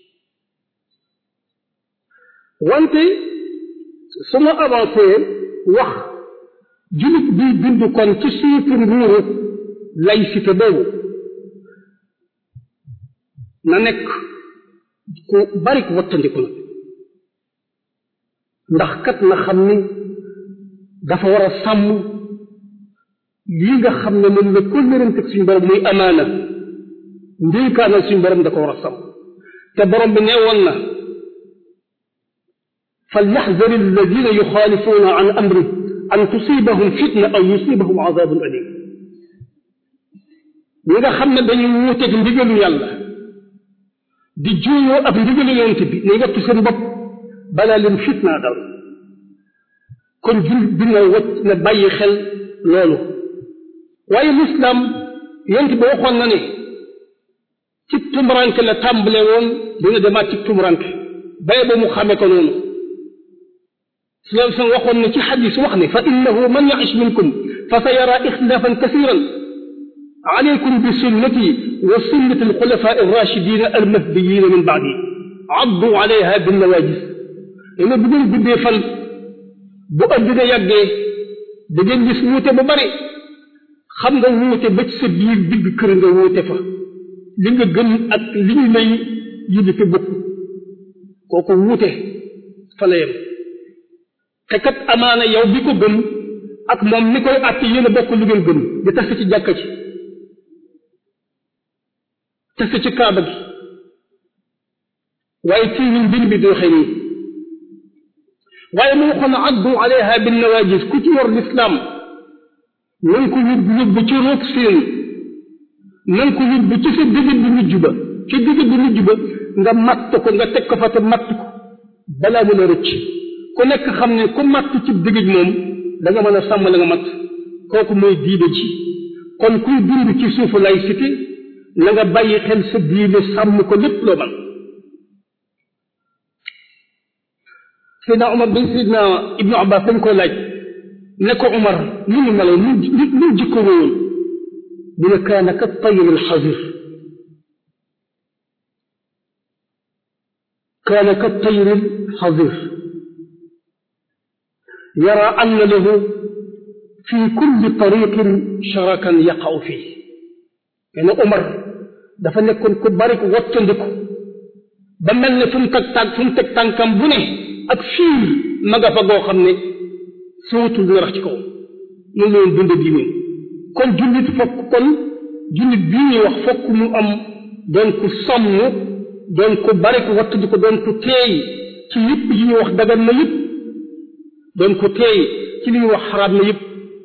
bi wante su ma avancé wax jullit bi bind kon ci suufu nguuru laïcité boobu na nekk ku bari ko wattandiku na ndax kat na xam ni dafa war a sàmm lii nga xam ne moom la kóllërante suñu borom muy amaana ndénkaanal suñu borom da ko war a sàmm te borom bi nee woon na فليحذر الذين يخالفون عن أمره أن تصيبهم فتنة أو يصيبهم عذاب أليم ñi nga xam ne dañuy wuuteeg ndigalu yàlla di juuyoo ak ndigalu yonent bi ne wattu seen bopp balaa leen fitna dal kon jul bi na wacc na bàyyi xel loolu waaye lislaam yonent bi waxoon na ne ci tumuranke la tàmbale woon dina demaat ci tumuranke baye ba mu xame ko noonu سلام سن وخون في حديث وخني فإنه من يعش منكم فسيرى اختلافا كثيرا عليكم بسنتي وسنة الخلفاء الراشدين المهديين من بعدي عضوا عليها بالنواجذ إنه بدون بدي فل بؤدنا يجي دجن يسوته ببري خم nga wote ba ci sa biir digg kër nga wote fa li nga gëm ak li ñu lay yidi fi bokk kooku wote fa la yem te kat amaana yow bi ko gëm ak moom ni koy àtte yéen a bokk lu ngeen gëm di tas ci jàkka ci tas ci kaaba gi waaye ci ñun mbir bi doo xëy nii waaye mu waxoon addu alayha bin nawajis ku ci yor l'islam nan ko yóbbu yóbbu ci roog seen nan ko yóbbu ci sa digg bu mujj ba ci digg bu mujj ba nga matt ko nga teg ko fa te matt ko balaa mën a rëcc ku nekk xam ne ku matt ci digg moom da nga mën a sàmm la nga matt kooku mooy diine ji kon kuy dund ci suufu laïcité na nga bàyyi xel sa diine sàmm ko lépp loo man Seydina Omar bin Seydina Ibnu Abbas dañ ko laaj ne ko Omar ni mu meloon ni ni jikko woon mu ne kaana ka tayr al xazir kaana ka tayr al xazir يرى أن له في كل طريق شركا يقع فيه يعني عمر dafa nekkoon ku bari ko wattandiku ba mel ne fu mu teg tànk fu mu teg tànkam bu ne ak fiir ma nga fa goo xam ne sootul dina rax ci kaw noonu la leen dund bii kon jullit fokk kon jullit bii ñuy wax fokk mu am doon ku sàmm doon ku bari ko wattandiku doon ku teey ci yëpp yi ñuy wax dagan na yëpp doon ko teey ci li ñuy wax xaraam na yëpp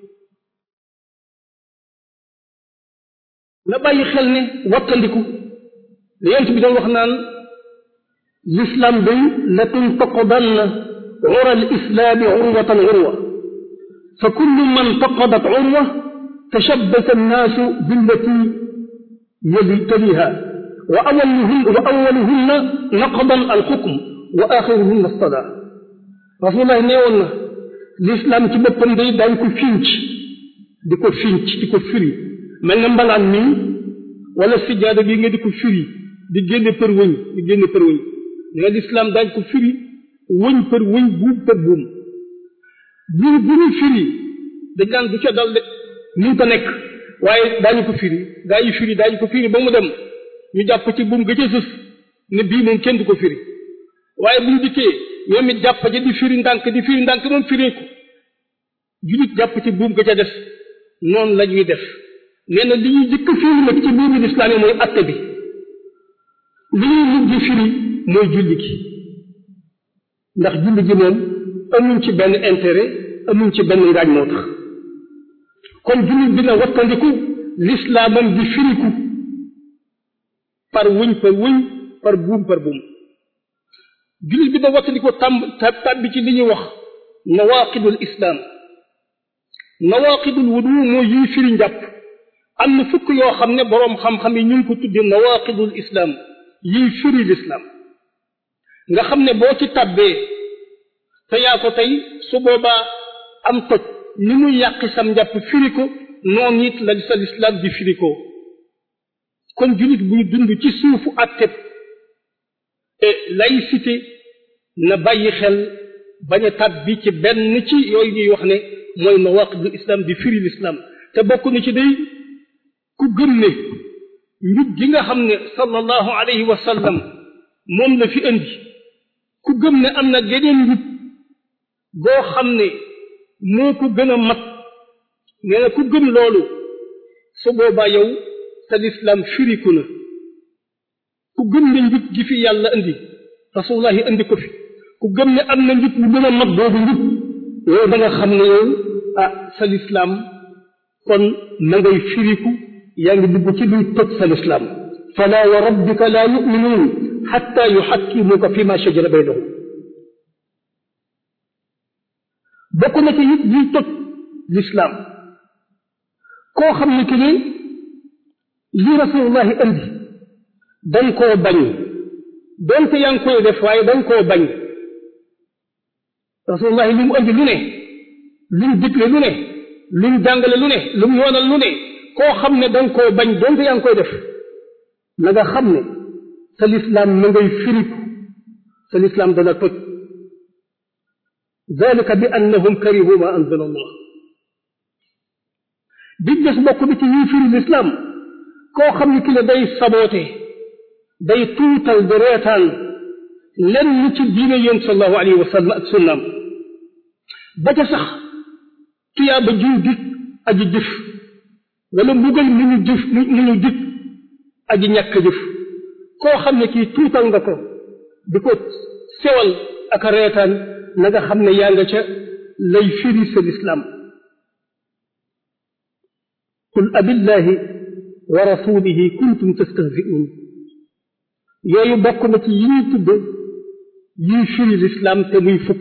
na bàyyi xel ne wattandiku li yent bi doon wax naan l'islam day la tuntaqidanna ura al islami urwatan urwa fa kullu man taqadat urwa tashabbasa annaasu billati yalitaliha wa awaluhunna wa awaluhunna naqdan alxukm wa axiruhunna alsalaa rasulullah neewoon na l'islam ci boppam day daañ ko finc di ko finc di ko firi mel na mbalaan mii wala sijaada bi nga di ko firi di génne për wëñ di génne për wëñ nga l'islam daañ ko firi wëñ për wëñ buum për buum bu bu ñu firi dañ daan du ca dal de ñu ko nekk waaye daañu ko firi gaa yi firi daañu ko firi ba mu dem ñu jàpp ci buum ga ca sës ne bii moom kenn du ko firi waaye bu ñu dikkee ñoom it jàpp ci di firi ndànk di firi ndànk moom firee ko julit jàpp ci buum ga ca des noonu la ñuy def nee na li ñuy jëkk firi nag ci buumi lislaam yi mooy atte bi li ñuy mujj firi mooy julli gi ndax julli gi moom amuñ ci benn intérêt amuñ ci benn ngaañ moo tax kon jullit dina wattandiku lislaamam di firiku par wuñ par wuñ par buum par buum jullit bi da wattandiku tàmb tàbbi ci li ñuy wax nawaqidul islam nawaqidul wudu mooy yuy firi njàpp am na fukk yoo xam ne boroom xam-xam yi ñu ngi ko tudde nawaqidul islam yiy firi l'islam nga xam ne boo ci tàbbee te yaa ko tey su boobaa am toj ni muy yàqi sam njàpp firi ko noonu it la sa l'islam di firi ko kon julit buy dund ci suufu atteb et laïcité na bàyyi xel bañ a tàbbi ci benn ci yooyu ñuy wax ne mooy mawaqidul islam di firi l'islam te bokk na ci day ku gëm ne njub gi nga xam ne sallallahu alayhi wa sallam moom la fi indi ku gëm ne am na geneen njub goo xam ne moo ko gën a mat nee na ku gëm loolu su boobaa yow sa l'islam firiku na ku gëm ne njub gi fi yàlla indi rasulullahi indi ko fi ku gëm ne am na njub lu gën a mat boobu njub yow da nga xam ne yow ah sa l'islam kon na ngay firiku yaa ngi dugg ci luy toj sa l'islam fala wa rabbika la yu'minun hatta yuhakkimuka fi ma shajara baynahum bokk na ci it luy toj l'islam koo xam ne ki ne li rasulullahi indi dañ koo bañ donte yaa ngi koy def waaye dañ koo bañ rasulullahi li mu indi lu ne lu mu digle lu ne lu mu jàngale lu ne lu mu yoonal lu ne koo xam ne dañ koo bañ donte yaa ngi koy def na nga xam ne sa l'islam na ngay firiku sa l'islam dana toj ذلك بأنهم كرهوا ما أنزل الله بيجس بوك بي تي في الإسلام كو خامني كي داي سابوتي داي توتال دريتال لن نتي دين يونس صلى الله عليه وسلم سلام باتا صح تيا با جو ديك اجي جيف ولا مبوغل ني جيف ني ديك اجي ñak jëf ko xamne ki tuutal nga ko diko sewal ak reetaan na nga xam ne yaa nga ca lay firi sa l'islam qul abillahi wa rasulihi kuntum tastahzi'un yooyu bokk na ci yi ñuy tudd yiy firi l'islam te muy fukk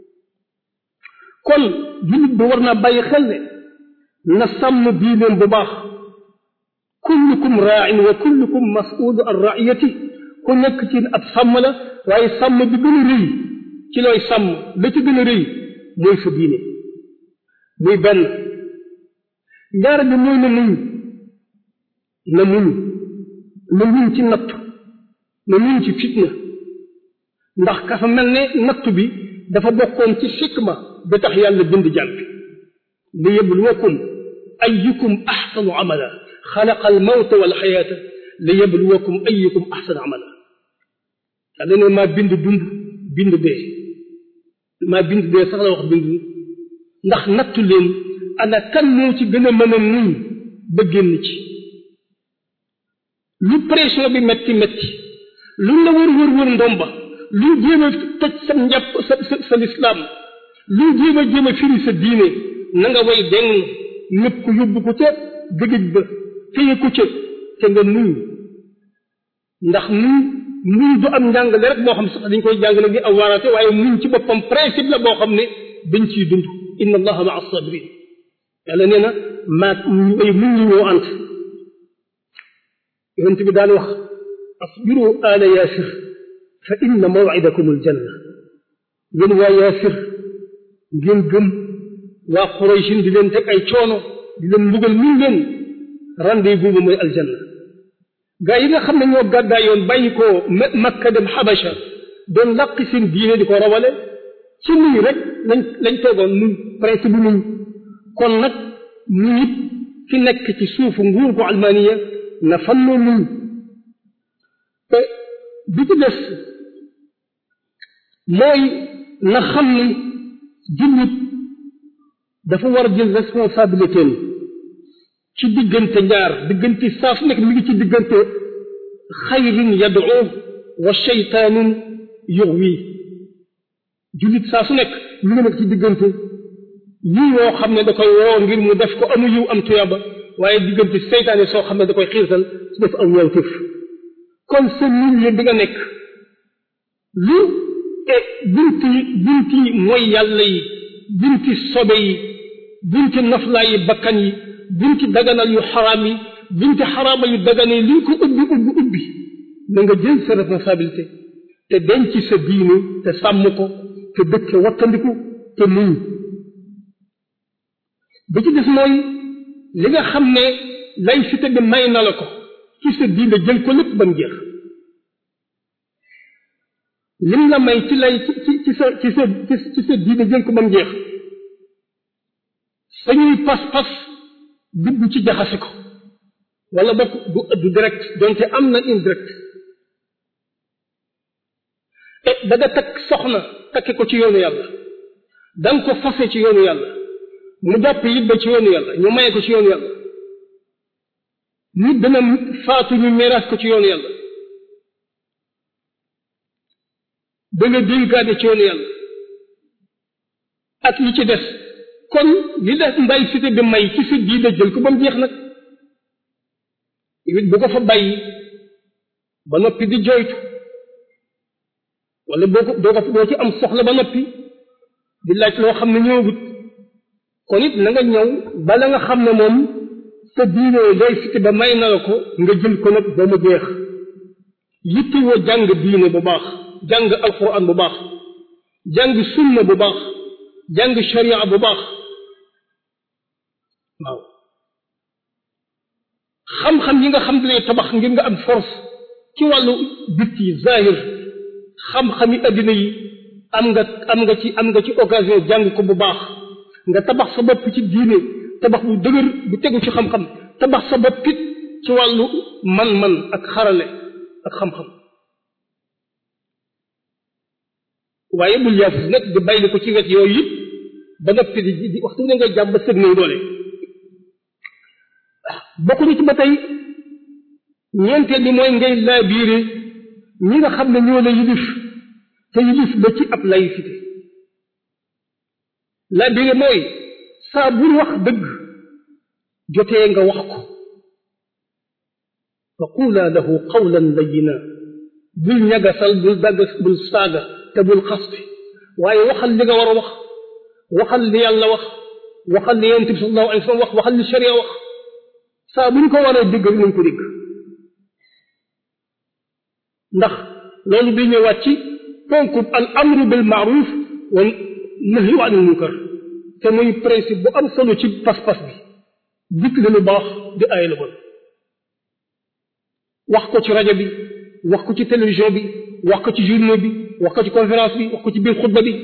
kon jullit bi war naa bàyyi xel ne na sàmm diineem bu baax kullukum raa'in wa kullukum mas'uulu an ra'iyati ku nekk ci ab sàmm la waaye sàmm bi gën a rëy ci looy sàmm la ci gën a rëy mooy sa diine muy benn ñaar bi mooy na muñ na muñ na muñ ci nattu na muñ ci fitna ndax kafa mel ne nattu bi dafa bokkoon ci xikma ba tax yàlla bind jàll li yabluwakum ayyukum ahsanu amala xalaqa al mawta wal xayaata li yabluwakum ayyukum ahsanu amala yàlla ne maa bind dund bind dee maa bind dee sax la wax bind ndax nattu leen ana kan moo ci gën a mën a muñ ba génn ci lu pression bi metti metti lu la wër wër wër ndomba lu jéem a toj sa njàpp sa sa sa l'islam lu jéem a jéem a firi sa diine na nga way deng ñëpp ko yóbbu ko ca gëgëj ba téye ko ca te nga muñ ndax muñ muñ du am njàngale rek boo xam sax dañ koy jàngale di aw waaraate waaye muñ ci boppam principe la boo xam ne dañ ciy dund inna allaha maa sabirin yàlla nee na maa ay muñ ñi ñoo ànd yonent bi daan wax asbiru ala yaasir fa inna maw'idakum aljanna yéen waa yaasir ngeen gëm waa Quraysh di leen teg ay coono di leen mbugal min leen rendez-vous bi mooy aljanna gaa yi nga xam ne ñoo gàddaay yoon bàyyi ko Makka dem Habasha doon làqi seen diine di ko rawale ci muñ rek lañ lañ toogoon muñ principe bi muñ kon nag ñu nit fi nekk ci suufu nguur gu almaniya na fannoo muñ te bi ci des mooy na xam ni jullit dafa war a jël responsabilité ci diggante ñaar diggante saa su nekk mi ngi ci diggante xayrin yad'u wa shaytaanun yughwi jullit saa su nekk mi ngi nekk ci diggante yii yoo xam ne da koy woo ngir mu def ko amu yiw am tuyaba waaye diggante seytaane soo xam ne da koy xiirtal su def aw ñawtif kon sa milieu bi nga nekk lu e bunti bunti mooy yàlla yi bunti sobe yi bunti naflaa yi bakkan yi bunti daganal yu xaraam yi bunti xaraama yu dagan yi li ko ubbi ubbi ubbi na nga jël sa responsabilité te denc sa diine te sàmm ko te dëkk wattandiku te muñ bi ci des mooy li nga xam ne laïcité bi may na la ko ci sa diine jël ko lépp ba mu jeex lim la may ci lay ci ci sa ci sa ci sa diine jël ko ba mu jeex sañuy pas-pas dugg ci jaxase ko wala bokk du du direct donte am na indirect te da nga takk soxna takke ko ci yoonu yàlla da nga ko fase ci yoonu yàlla mu jàpp it ba ci yoonu yàlla ñu maye ko ci yoonu yàlla nit dana faatu ñu meeraas ko ci yoonu yàlla da nga dénkaane ci yoonu yàlla ak yi ci des kon li la laïcité bi may ci sa diine jël ko ba mu jeex nag it bu ko fa bàyyi ba noppi di joytu wala boo ko doo ko doo ci am soxla ba noppi di laaj loo xam ne ñëwagut kon it na nga ñëw bala nga xam ne moom sa diine laïcité ba may na la ko nga jël ko nag ba mu jeex yittewoo jàng diine bu baax jàng alquran bu baax jàng sunna bu baax jàng sharia bu baax waaw xam-xam yi nga xam ne tabax ngir nga am force ci wàllu bitti zahir xam-xam yi addina yi am nga am nga ci am nga ci occasion jàng ko bu baax nga tabax sa bopp ci diine tabax bu dëgër bu tegu ci xam-xam tabax sa bopp it ci wàllu man-man ak xarale ak xam-xam waaye bul yaafus nag di bàyyi ko ci wet yooyu yëpp ba noppi di di waxtu ne nga jàpp ba sëg nañ doole bokk na ci ba tey ñeenteel bi mooy ngay laabiire ñi nga xam ne ñoo la yilif te yilif ba ci ab laïcité laabiire mooy saa bul wax dëgg jotee nga wax ko fa quula lahu qawlan layyina bul ñagasal bul daggas bul saaga te bul xaste waaye waxal li nga war a wax waxal li yàlla wax waxal li yonent bi sallallahu alayhi wa sallam wax waxal li sharia wax saa bu ñu ko waree dégg rek nañ ko dégg ndax loolu bi ñëwaat ci ponkub al amru bil maaruf wa nahyu anil munkar te muy principe bu am solo ci pas-pas bi dikk na lu baax di ay lu bon wax ko ci rajo bi wax ko ci télévision bi wax ko ci journaux bi wax ko ci conférence bi wax ko ci biir xutba bi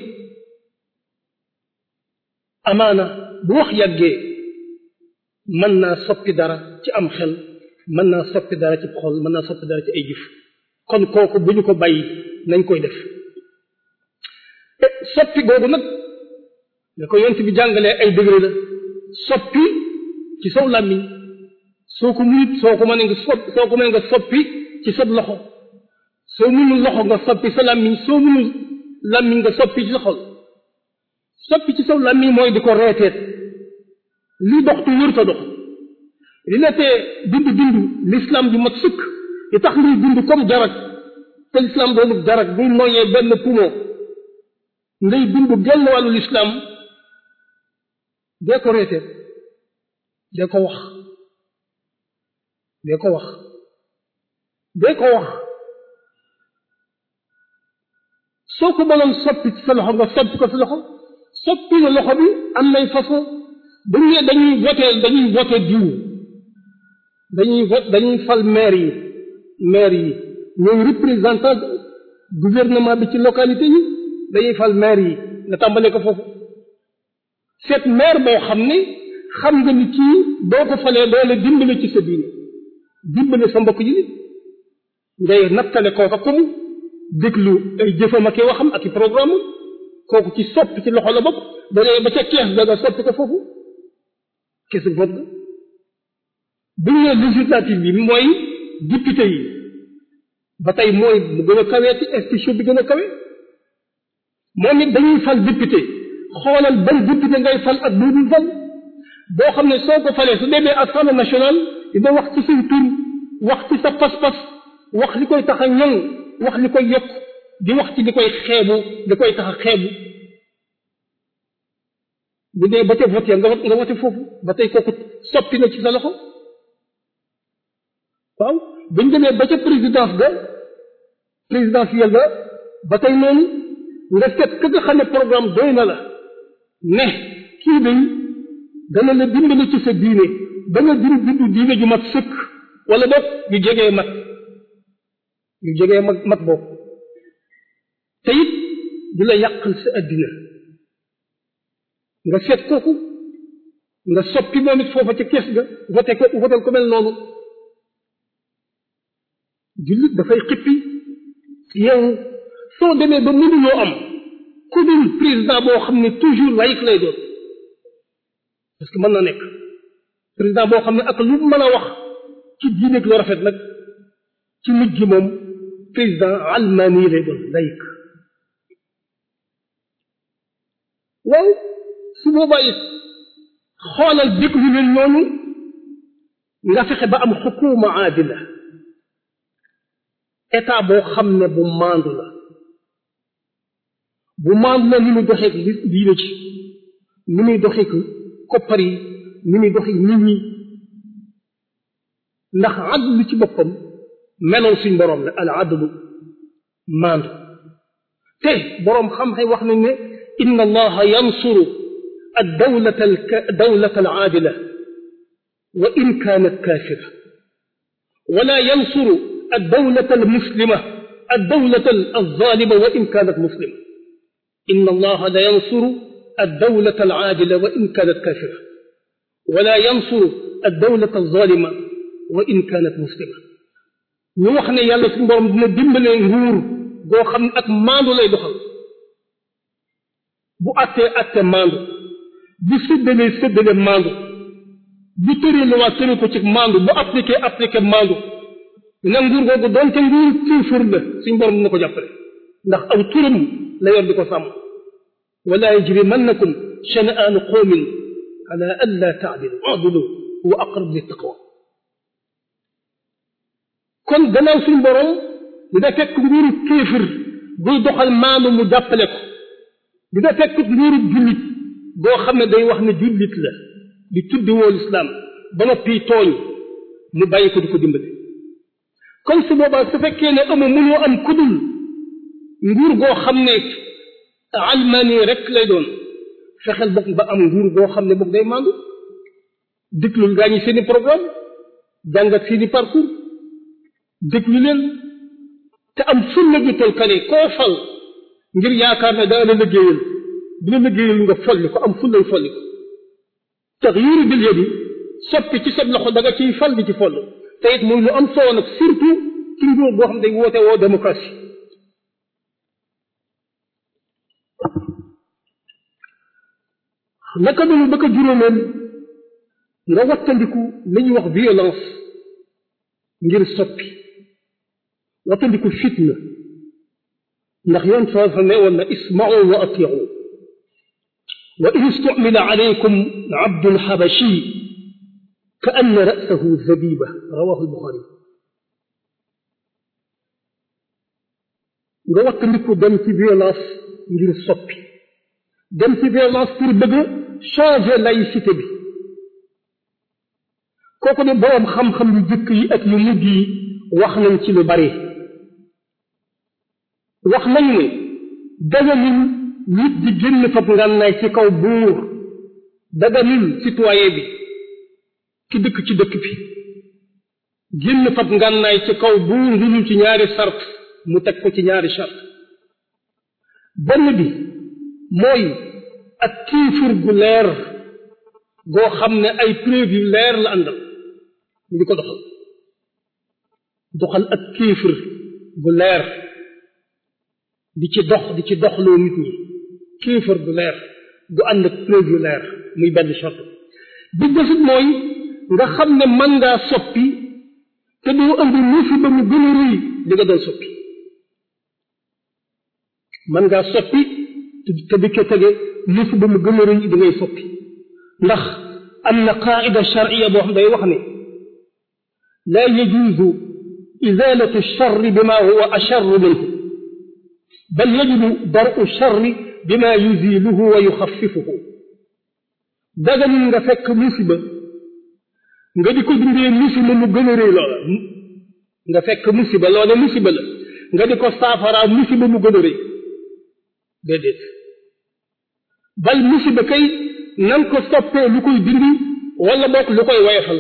amaana bu wax yàggee mën naa soppi dara ci am xel mën naa soppi dara ci xol mën naa soppi dara ci ay jëf kon kooku bu ñu ko bàyyi nañ koy def te soppi googu nag da ko yonent bi jàngalee ay degré la soppi ci saw làmmiñ soo ko munit soo ko mënee nga soppi soo ko mënee nga soppi ci sa loxo soo munul loxo nga soppi sa làmmiñ soo munul làmmiñ nga soppi ci sa xol soppi ci saw làmmiñ mooy di ko reeteet li dox tu wër ta dox li la tee dund dund l'islam ju mat sëkk li tax ngay dund comme jarag te l'islam doonu jarag buy noyyee benn poumon ngay dund genn wàllu l'islam dee ko reeteet dee ko wax dee ko wax dee ko wax soo ko mënoon soppi ci sa loxo nga soppi ko sa loxo soppi la loxo bi am nay façon bu ñu dañuy voté dañuy voté diw dañuy vote dañuy fal maire yi maire yi ñooy représentant gouvernement bi ci localité yi dañuy fal maire yi nga tàmbalee ko foofu seet maire boo xam ne xam nga ni kii boo ko falee doo la dimbale ci sa diine dimbale sa mbokk yi ngay nattale kooka comme déglu ay jëfam ak i waxam ak i programme kooku ci soppi ci loxo la bopp ba léegi ba ca kees da nga soppi ko foofu keesu vote ga bu ñu nee législative bi mooy député yi ba tey mooy mu gën a kawee ci institution bi gën a kawe moom it dañuy fal député xoolal ban député ngay fal ak bu dul fal boo xam ne soo ko falee su demee assemblée nationale dina wax ci say tur wax ci sa pas-pas wax li koy tax a ñoŋ wax li koy yokk di wax ci li koy xeebu li koy tax a xeebu bu dee ba ca vote nga nga vote foofu ba tey kooku soppi na ci sa loxo waaw buñ demee ba ca présidence ga présidentielle ba ba tey noonu nga seet ka nga xam ne programme doy na la ne kii day dana la dimbali ci sa diine ba nga jur juddu diine ju mat sëkk wala boog yu jegee mat yu jegee mat mat boog te it du la yàqal sa addina nga seet kooku nga soppi moom it foofa ca kees ga voté ko voté ko mel noonu jullit dafay xippi yow soo demee ba mënuloo am ku dul président boo xam ne toujours laïque lay doon parce que mën na nekk président boo xam ne ak lu mën a wax ci diine lu rafet nag ci mujj gi moom président almani lay doon laïque waaw su boobaa it xoolal déglu leen noonu nga fexe ba am xukuma aadila état boo xam ne bu maandu la bu maandu la ni muy doxeek li diine ci ni muy doxeek koppar yi ni muy doxeek nit ñi ndax adlu ci boppam meloon suñ boroom la al adlu maandu te boroom xam-xam wax nañ ne inna allaha yansuru الدولة الك... دولة العادلة وإن كانت كافرة ولا ينصر الدولة المسلمة الدولة الظالمة وإن كانت مسلمة إن الله لا ينصر الدولة العادلة وإن كانت كافرة ولا ينصر الدولة الظالمة وإن كانت مسلمة ñu wax ne yàlla suñu borom dina dimbale nguur goo xam ne ak maandu lay doxal bu attee atte maandu bu séddalee séddale maandu bu tëree lu waa tëri ko ci maandu bu appliqué appliqué maandu na nguur googu doonte nguur kéefër la suñ borom dina ko jàppale ndax aw turam la yor di ko sàmm wala yajrimannakum shana'aanu qawmin ala an la ta'dilu i'dilu huwa aqrab lit taqwa kon gannaaw suñ borom dina fekk nguuru kéefër buy doxal maandu mu jàppale ko dina fekk nguuru jullit boo xam ne day wax ne jullit la di tuddi woo lislaam ba noppi tooñ mu bàyyi ko di ko dimbali kon su boobaa su fekkee ne amu mënoo am kudul nguur goo xam ne almani rek lay doon fexeel bokk ba am nguur goo xam ne bokk day mandu diglul gaa ñi seeni programme jàngat seeni parcours déglu leen te am fulla ju tol kane koo fal ngir yaakaar ne daa la liggéeyal bu la liggéeyal nga folli ko am fullay folli ko taxyiru bil yadi soppi ci sab loxo da nga ciy fal di ci foll te it muy lu am solo nag surtout ci nguur boo xam ne day woote woo démocratie naka noonu ba ko juróomeel nga wattandiku li ñuy wax violence ngir soppi wattandiku fitna ndax yoon soo fa ne woon na isma'u wa ati'u wa in istumila alaykum abdun habashi ka anna ra'sahu zabiba rawahu al-Bukhari nga wattandiku dem ci violence ngir soppi dem ci violence pour bëgg changer laïcité bi kooku ne boroom xam-xam yu jëkk yi ak yu mujj yi wax nañ ci lu bari wax nañ ne daganul nit di génn fab ngànnaay ci kaw buur daganul citoyen bi ki dëkk ci dëkk bi génn fab ngànnaay ci kaw buur lu ci ñaari sart mu teg ko ci ñaari sart benn bi mooy ak kiifur gu leer goo xam ne ay preuve yu leer la àndal ñu di ko doxal doxal ak kiifur gu leer di ci dox di ci doxloo nit ñi kiifur gu leer gu ànd ak preuve yu leer muy benn charte bi desit mooy nga xam ne mën ngaa soppi te doo indi musiba mu gën a rëy li nga doon soppi mën ngaa soppi te di ko tege musiba mu gën a rëy da ngay soppi ndax am na qaida shar'iyya boo xam day wax ne laa yajuuzu izaalatu sharri bima huwa asharru minhu bal yajibu dar'u sharri bima yuziluhu wa yuxaffifuhu daganul nga fekk musiba nga di ko dindee musiba mu gën a rëy loola nga fekk musiba loola musiba la nga di ko saafaraa musiba mu gën a rëy déedéet bal musiba kay nan ko soppee lu koy dindi wala boog lu koy woyofal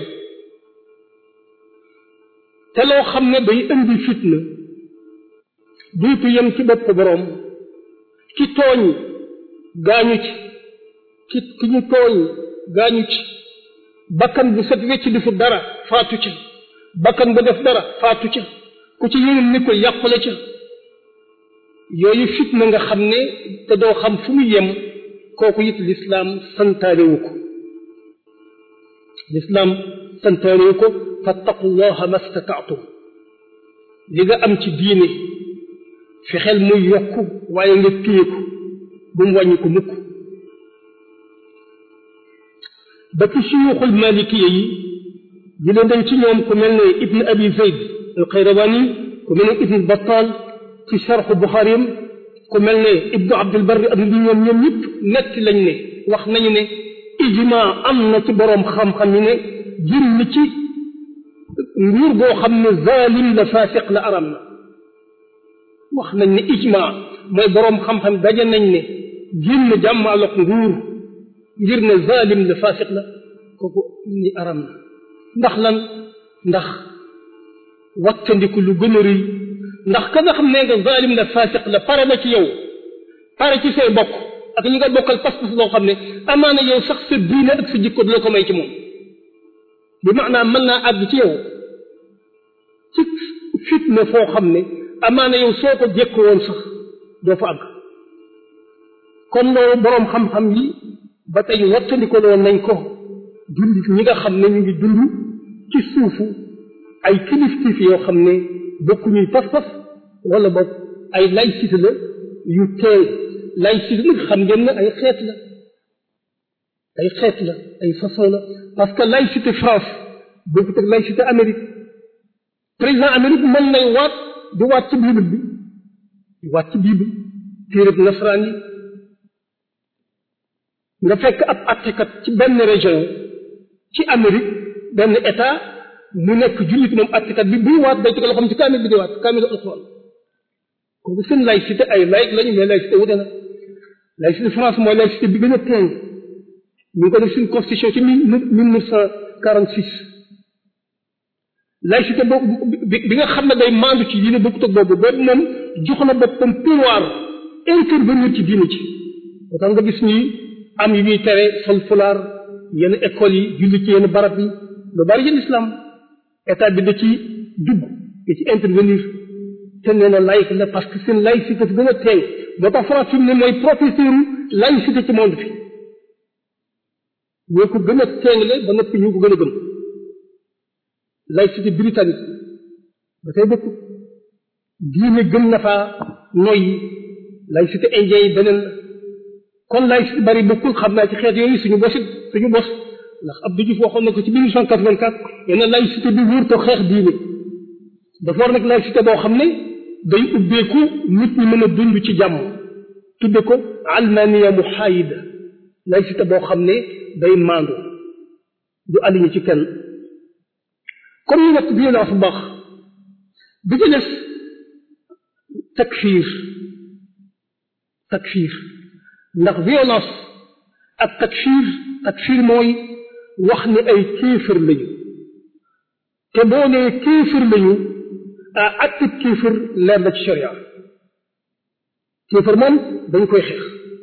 te loo xam ne day indi fitna duutu yem ci bopp boroom ki tooñ gaañu ci ki ki ñu tooñ gaañu ci bakkan bu set wecc di fu dara faatu ca bakkan bu def dara faatu ca ku ci yéneen ni ko yàqule ca yooyu fitna nga xam ne te doo xam fu mu yem kooku it lislaam santaanewu ko lislaam santaanewu ko fattaqullaha mastataatum li nga am ci diine fexeel muy yokku waaye nga téye ko bu mu wàññi ko mukk ba ci suyuuxul malikiya yi di leen dañ ci ñoom ku mel ne ibn abi zayd al qayrawani ku mel ne ibn battal ci sharxu buxaariyam ku mel ne ibnu abdul barri ak li ñoom ñoom ñëpp nett lañ ne wax nañu ne ijma am na ci boroom xam-xam yi ne jëm ci nguur boo xam ne zalim la faasiq la aram na wax nañ ne ijma mooy boroom xam-xam daje nañ ne génn jàmmaaloog nguur ngir ne zalim la faasiq la kooku ni aram na ndax lan ndax wattandiku lu gën a rëy ndax ka nga xam ne nga zalim la faasiq la pare na ci yow pare ci say bokk ak ñi nga bokkal pas-pas loo xam ne amaana yow sax sa diine ak sa jikko du la ko may ci moom bi maanaam mën naa àgg ci yow ci fitna foo xam ne amaana yow soo ko jékko woon sax doo fa àgg kon loolu boroom xam-xam yi ba tey wattandiko loon nañ ko jullit ñi nga xam ne ñu ngi dund ci suufu ay kiliftif yoo xam ne bokkuñuy pas-pas wala boog ay laïcité la yu teey laïcité nag xam ngeen ne ay xeet la ay xeet la ay façon la parce que laïcité France bokkut ak laïcité Amérique président Amérique mën nay waat di waat ci bible bi di waat ci bible téereb nasaraan yi nga fekk ab attekat ci benn région ci Amérique benn état mu nekk jullit moom attekat bi buy waat day ci ko loo xam ci kaamil bi di waat kaamil alxuraan kooku seen laïcité ay laïc lañu mais laïcité wute na laïcité France mooy laïcité bi gën a teeng ñu ngi ko def suñu constitution ci mille neuf cent quarante six laïcité boobu bi nga xam ne day maandu ci diine bokkut ak boobu boobu moom jox na boppam pouvoir intervenir ci diine ci moo tax nga gis ñi am yu ñuy tere sol fulaar yenn école yi julli ci yenn barab yi lu bari ci l'islam état bi da ci dugg da ci intervenir te nee na laïc la parce que seen laïcité fi gën a teeng moo tax France fi mu ne mooy professeur laïcité ci monde fi ñoo ko gën a teengle ba noppi ñu ko gën a gëm laïcité britannique ba tey bokk diine gën na faa noyyi laïcité indien yi beneen la kon laïcité bari bokkul xam naa ci xeet yooyu suñu bosit suñu bos ndax Abdou Diouf waxoon na ko ci mille huit cent quatre-vingt-quatre yenn laïcité bi wóor ko xeex diine dafa war nag laïcité boo xam ne day ubbeeku nit ñi mën a dund ci jàmm tudde ko almaniya muhaayida laïcité boo xam ne day maandu du aligné ci kenn comme ñu nekk violence bu baax bi ci des takfir takfir ndax violence ak takfir takfir mooy wax ni ay kéefër lañu te boo nee kéefër lañu ah acte kéefër leer na ci sharia kéefër moom dañ koy xeex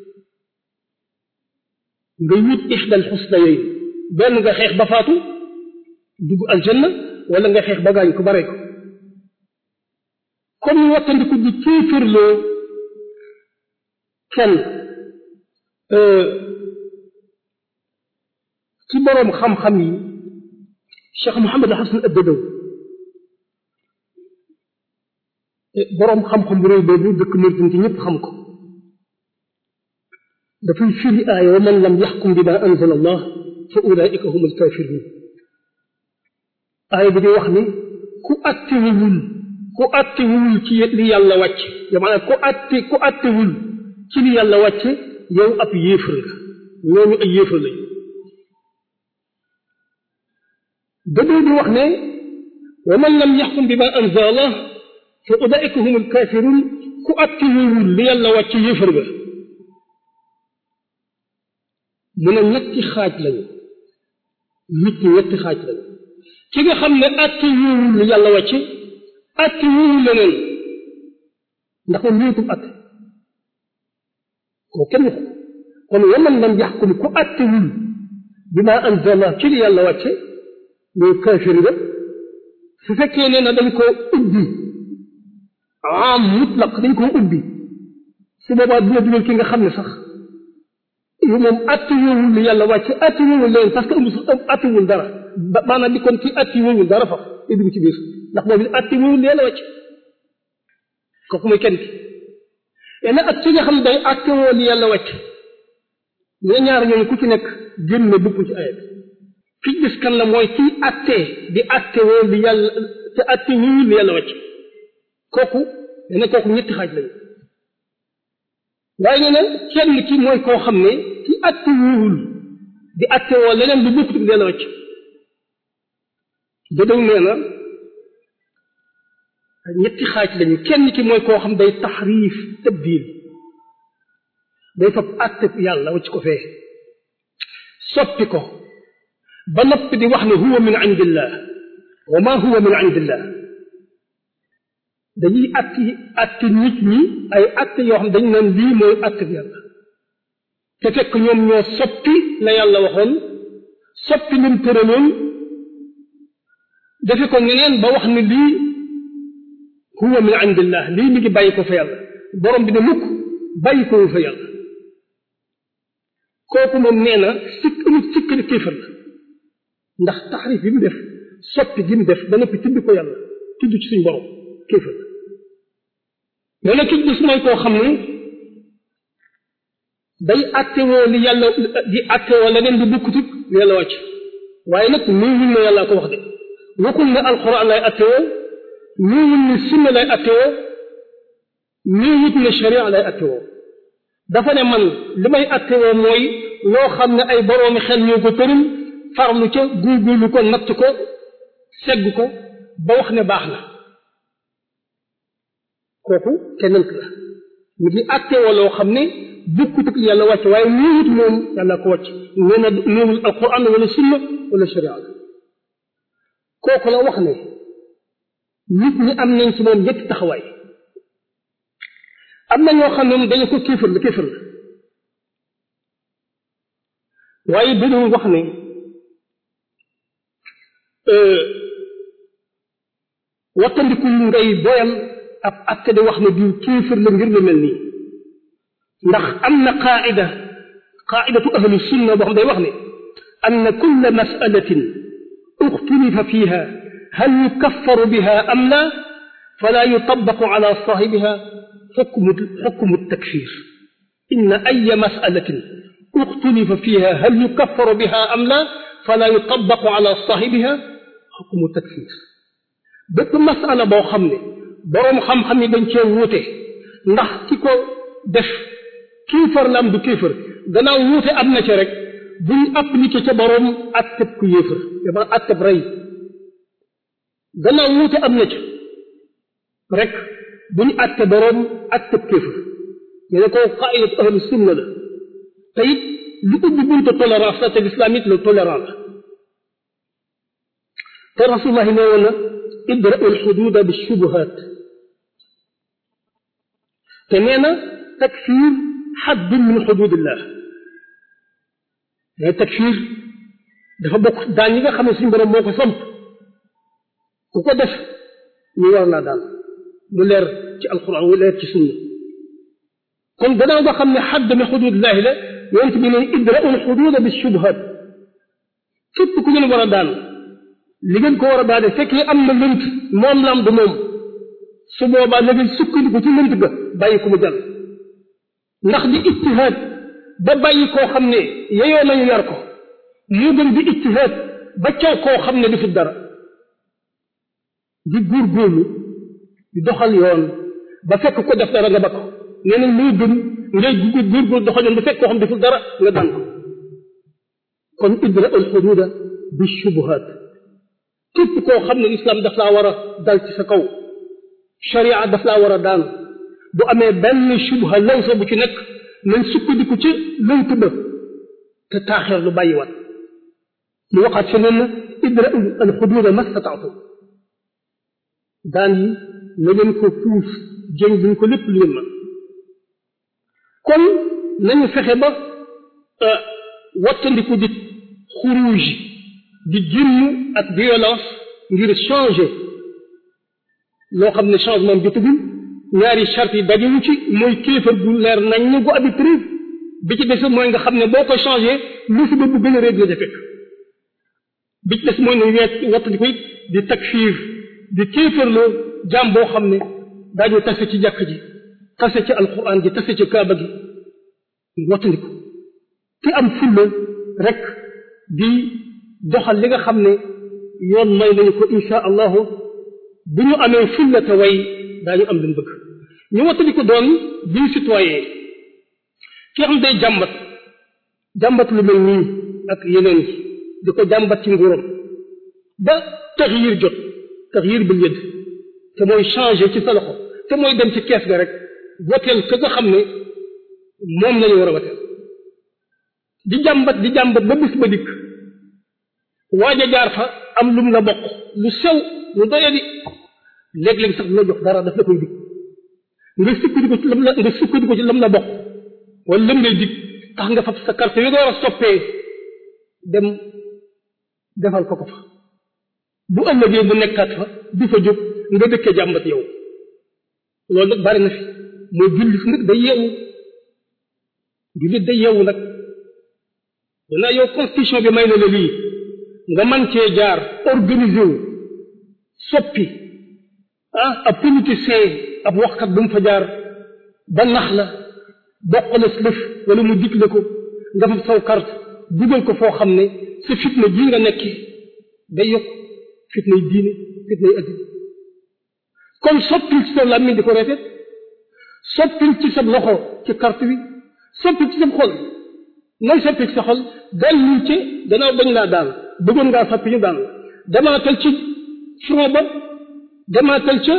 nga wut ixdal xusna yooyu benn nga xeex ba faatu dugg aljanna wala nga xeex ba gaañ ko bare ko comme ñu wattandiku di kéefërloo kenn ci boroom xam-xam yi Cheikh Mouhamed Hassan Addadaw boroom xam-xam bu réy boobu dëkk Mauritanie ñëpp xam ko dafay firi aaya wa man lam yaxkum bima anzala allah fa ulaika hum alkafirun aaya bi di wax ni ku attewul ku attewul ci li yàlla wàcc ya maanaam ku atte ku attewul ci li yàlla wàcce yow ab yéefar la ñooñu ay yéefar lañ dadoo di wax ne wa man lam yaxkum bima anzala allah fa ulaika humul kafirun ku attiwul li yàlla wàcc yéefar ga mu ne ñetti xaaj lañu nit ñi ñetti xaaj lañu ki nga xam ne attiwul li yàlla wàcc attiwul leneen ndax moom ñëwutul atte koo kenn ko kon waman lam yaxkum ku attiwul bima anzala ci li yàlla wàcce mooy kaafir nga su fekkee ne na dañ koo ubbi am mutlaq dañ koo ubbi su boobaa dina dugal ki nga xam ne sax yu moom attiwul li yàlla wàcce attiwul leen parce que amul attiwul dara maanaam di kon ci attiwul dara fa di dugg ci biir ndax boobu attiwul li yàlla wàcce kooku mooy kenn ki yéen ak ci nga xam ne day attewoo li yàlla wàcc ñu ñaar ñooñu ku ci nekk génn na bupp ci ayat ki gis kan la mooy kiy attee di attewoo li yàlla te attewul li yàlla wàcc kooku dana kooku ñetti xaaj lañu waaye ñu ne kenn ki mooy koo xam ne ki attewul di attewoo leneen lu bupp li yàlla wàcc jëdaw nee na ñetti xaaj lañu kenn ki mooy koo xam day taxriif tabdil day fab àtte yàlla wacc ko fee soppi ko ba noppi di wax ne huwa min indillah wa ma huwa min indillah dañuy atti atti nit ñi ay atte yoo xam dañ naan lii mooy àtte yàlla te fekk ñoom ñoo soppi la yàlla waxoon soppi lim tëraloon defe ko ñeneen ba wax ne lii huwa min indillah lii mi ngi bàyyi ko fa yàlla borom bi ne mukk bàyyi ko fa yàlla kooku moom nee na sikk amul sikk ni kéefar la ndax taxrif bi mu def soppi gi mu def ba noppi tudd ko yàlla tudd ci suñu borom kéefar la nee na ki gis mooy koo xam ne day attewoo li yàlla di attewoo leneen di bukkutut li yàlla wàcc waaye nag néewul ne yàlla ko wax de waxul ne alxuraan lay attewoo néewul ne sunna lay attewoo néewut ne sharia lay attewoo dafa ne man li may attewoo mooy loo xam ne ay boroomi xel ñoo ko tëral farlu ca góorgóorlu ko natt ko segg ko ba wax ne baax na kooku keneen la mu ngi attewoo loo xam ne bukkut ak yàlla wàcc waaye néewut moom yàlla ko wàcc nee na néewul alquran wala sunna wala sharia la kooku la wax ne nit ñi am nañ ci moom ñetti taxawaay am na ñoo xam ne moom dañu ko kéefër la kéefër la waaye dañu wax ne wattandiku ngay boyal ab atte di wax ne diw kéefër la ngir lu mel nii ndax am na qaida qaidatu ahli sunna boo xam day wax ne anna kulla masalatin uxtulifa fiha hal yukaffaru biha am la fala yutabaqu ala sahibiha xukmu xukmu takfir inna aya masalatin uxtulifa fiha hal yukaffaru biha am la fala yutabaqu ala sahibiha xukmu takfir bépp masala boo xam ne boroom xam-xam yi dañ cee wuute ndax ki ko def kéefar la am du kéefar gannaaw wuute am na ca rek buñ appliqué ca boroom atteb ku yéefar dama atteb rey gannaaw wuute am na ca rek buñ atte boroom atteb kéefar ñu ne ko qaidatu ahlu sunna la te it lu ubbi bunta tolérance la te l'islam it la tolérant la te rasulullahi nee woon na idra'u alxududa bishubuhat te nee na takfir xaddun min xududillah mais takfir dafa bokk daan yi nga xam ne suñu borom moo ko samp ku ko def ñu war laa daal mu leer ci alquran mu leer ci sunna kon gannaaw nga xam ne xadd min xududillahi la yonent bi ne idra'u alxududa bishubuhat képp ku ngeen war a daan li ngeen ko war a daane fekkee am na lënt moom la am du moom su boobaa na ngeen sukkandiku ci lënt ga bàyyi ko mu jàll ndax di ijtihaad ba bàyyi koo xam ne yeyoo nañu yar ko moo gën di ijtihaad ba caw koo xam ne defut dara di góorgóorlu di doxal yoon ba fekk ko def dara nga ba ko nee na moo gën ngay góorgóorlu doxal yoon ba fekk koo xam defut dara nga daan ko kon idra al xududa bi shubuhaat képp koo xam ne lislaam daf laa war a dal ci sa kaw sharia daf laa war a daan bu amee benn shubha lawsa bu ci nekk nañ sukkandiku ci lënt ba te taaxeer lu bàyyiwaat mu waxaat feneen na idra'u al xuduuda mastata'tu daan yi na leen ko puus jëng buñ ko lépp lu ngeen mën kon nañu fexe ba wattandiku di xuruj di génn ak violence ngir changer loo xam ne changement jotagul ñaari charte yi dajewu ci mooy kéefar bu leer nañ ne gu arbitraire bi ci des mooy nga xam ne boo ko changé musiba bu gën a réglé de fekk bi ci des mooy ne weet wattandiku it di takfiir di kéefarloo jaam boo xam ne daañu tase ci jàkk ji tase ci alquran ji tase ci kaaba gi wattandiku te am fulla rek di doxal li nga xam ne yoon may nañu ko insha allahu bu ñu amee fulla te way daañu am luñ bëgg ñu wattandiku doon bii citoyen ki xam day jàmbat jàmbat lu mel nii ak yeneen yi di ko jàmbat ci nguuram ba taxyir jot taxyir bil yëdd te mooy changer ci sa loxo te mooy dem ci kees ga rek woteel ka nga xam ne moom lañu war a woteel di jàmbat di jàmbat ba bis ba dikk waaj a jaar fa am lum la bokk lu sew lu doyadi léeg-léeg sax la jox dara daf la koy dig nga sukkandiku ci lam la nga sukkandiku ci lam la bokk wala lam lay dig tax nga fab sa carte yi nga war a soppee dem defal ko ko fa bu ëllëgee bu nekkaat fa di fa jóg nga dëkkee jàmbat yow loolu nag bari na fi mooy jullit nag day yeewu jullit day yeewu nag danaa yow constitution bi may na la lii nga man cee jaar organiser wu soppi ah ab politicien ab waxkat bu mu fa jaar ba nax la bokk la lëf wala mu digle ko nga fa saw carte dugal ko foo xam ne sa fitna ji nga nekki day yokk fitnay diine fitnay addina kon soppil ci sa làmmiñ di ko rafet soppil ci sa loxo ci carte bi soppil ci sa xol nooy soppil ci sa xol dellu ci gannaaw bañ laa daal bëggoon ngaa soppi ñu daal demaatal ci front ba demaatal ca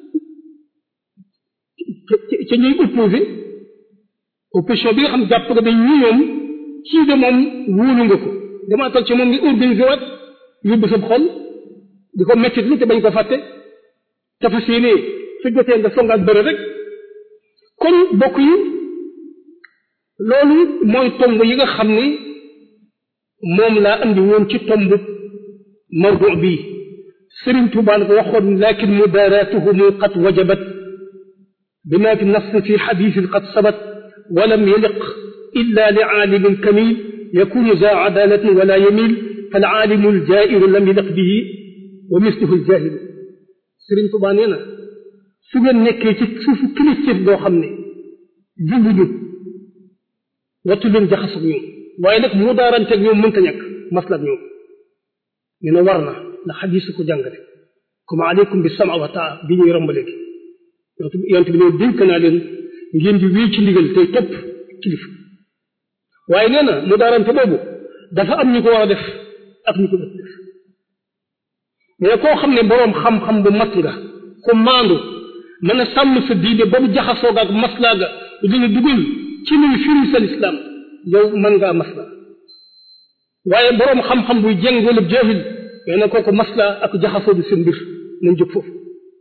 ca ñuy opposé opposition bi nga xam jàpp nga dañ ñu ñoom kii de moom wóolu nga ko demaatal ca moom ngi organisé waat yóbbu sa xol di ko mettit lu te bañ ko fàtte te fas yéene su jotee nga songaat bëre rek kon bokk yi loolu mooy tomb yi nga xam ni moom laa andi woon ci tomb mawdu bi Sëriñ Tuubaa ko waxoon lakin mudaaratuhum qad wajabat bima fi nafs fi xadiisin qad sabat walam yaliq illa li aalimin kamil yakunu za adalatin wala yamil fal aalimu aljaa'iru lam yaliq bihi wa misluhu aljaahil Sëriñ Tuubaa nee na su ngeen nekkee ci suufu kilifteef boo xam ne jubuñu wattu leen jaxasoog ñoom waaye nag mu daaranteeg ñoom mënta ñàkk maslaak ñoom ñu ne war na ndax xadiis ko jàngale comme aleykum bi sama wa taa bi ñuy romb léegi yonent bi ne dénk naa leen ngeen di wéy ci ndigal tey topp kilifa waaye nee na mu daarante boobu dafa am ñu ko war a def ak ñu ko def def mais koo xam ne boroom xam-xam bu mat nga ku maandu mën a sàmm sa diine ba mu jaxasoo ak maslaa ga dina dugal ci luy firi sa lislaam yow mën ngaa masla waaye boroom xam-xam buy jeng wala jaahil mais na kooku masla ak jaxasoo bi seen mbir nañ jóg foofu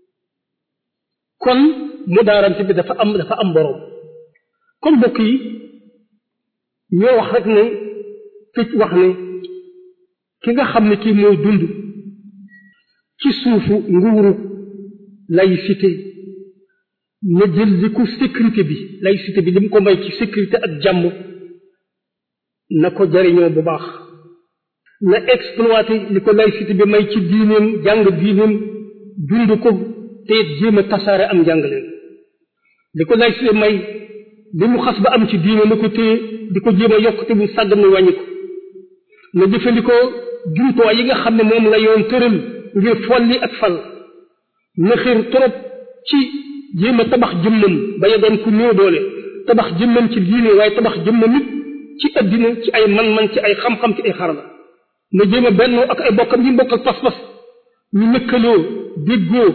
kon mu daarante bi dafa am dafa am boroom kon mbokk yi ñoo wax rek ne fekk wax ne ki nga xam ne kii mooy dund ci suufu nguuru laïcité na jël li ko sécurité bi laïcité bi li mu ko may ci sécurité ak jàmm na ko jariñoo bu baax na exploité li ko laïcité bi may ci diineem jàng diineem dund ko te jéem a tasaare am njàngaleen li ko laïcité may li mu xas ba am ci diine na ko téye di ko jéem a yokk te bu sàggan na wàññi ko na jëfandikoo jumtuwaay yi nga xam ne moom la yoon tëral ngir folli ak fal na xër trop ci jéem a tabax jëmmam ba ya doon ku néew doole tabax jëmmam ci diine waaye tabax jëmmam it ci addina ci ay man-man ci ay xam-xam ci ay xarala na jéem a bennoo ak ay bokkam yi bokkal pas-pas ñu lëkkaloo déggoo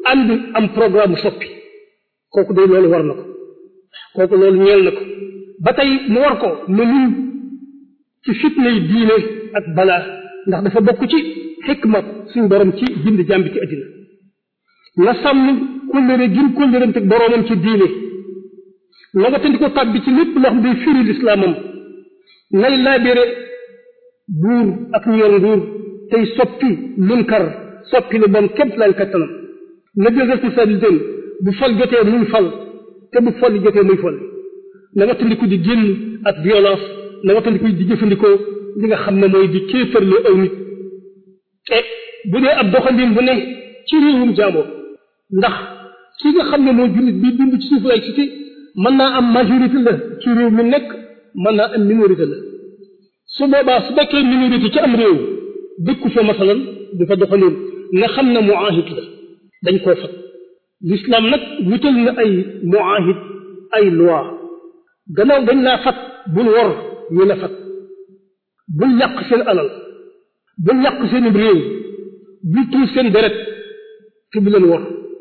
ànd am programme soppi kooku day loolu war na ko kooku loolu ñeel na ko ba tey mu war ko mu muñ ci fitna yi diine ak balaa ndax dafa bokk ci xikma suñu borom ci bind jàmbi ci àddina na sàmm kóllëre gim kóllërante boroomam ci diine na nga tandi ko tàbbi ci lépp loo xam day firi lislaamam nay laabire buur ak ñu yor nguur tey soppi munkar soppi lu bon képp laay kattanam na jël responsabilité bu fal jotee muy fal te bu fal jotee muy fal na nga tandi ko di génn ak violence na nga tandi ko di jëfandikoo li nga xam ne mooy di kéefarloo aw nit te bu dee ab doxandin bu ne ci réewum jaamoo ndax ki nga xam ne mooy jullit bi dund ci suuf laïcité mën naa am majorité la ci réew mi nekk mën naa am minorité la su boobaa su fekkee minorité ci am réew dëkku fa masalan du fa doxandin nga xam ne muahid la dañ koo fat l'islam nag wutal na ay muahid ay loi gannaaw dañ laa fat bul wor ñu la fat bul yàq seen alal bul yàq seen réew bul tuur seen deret te bu leen wor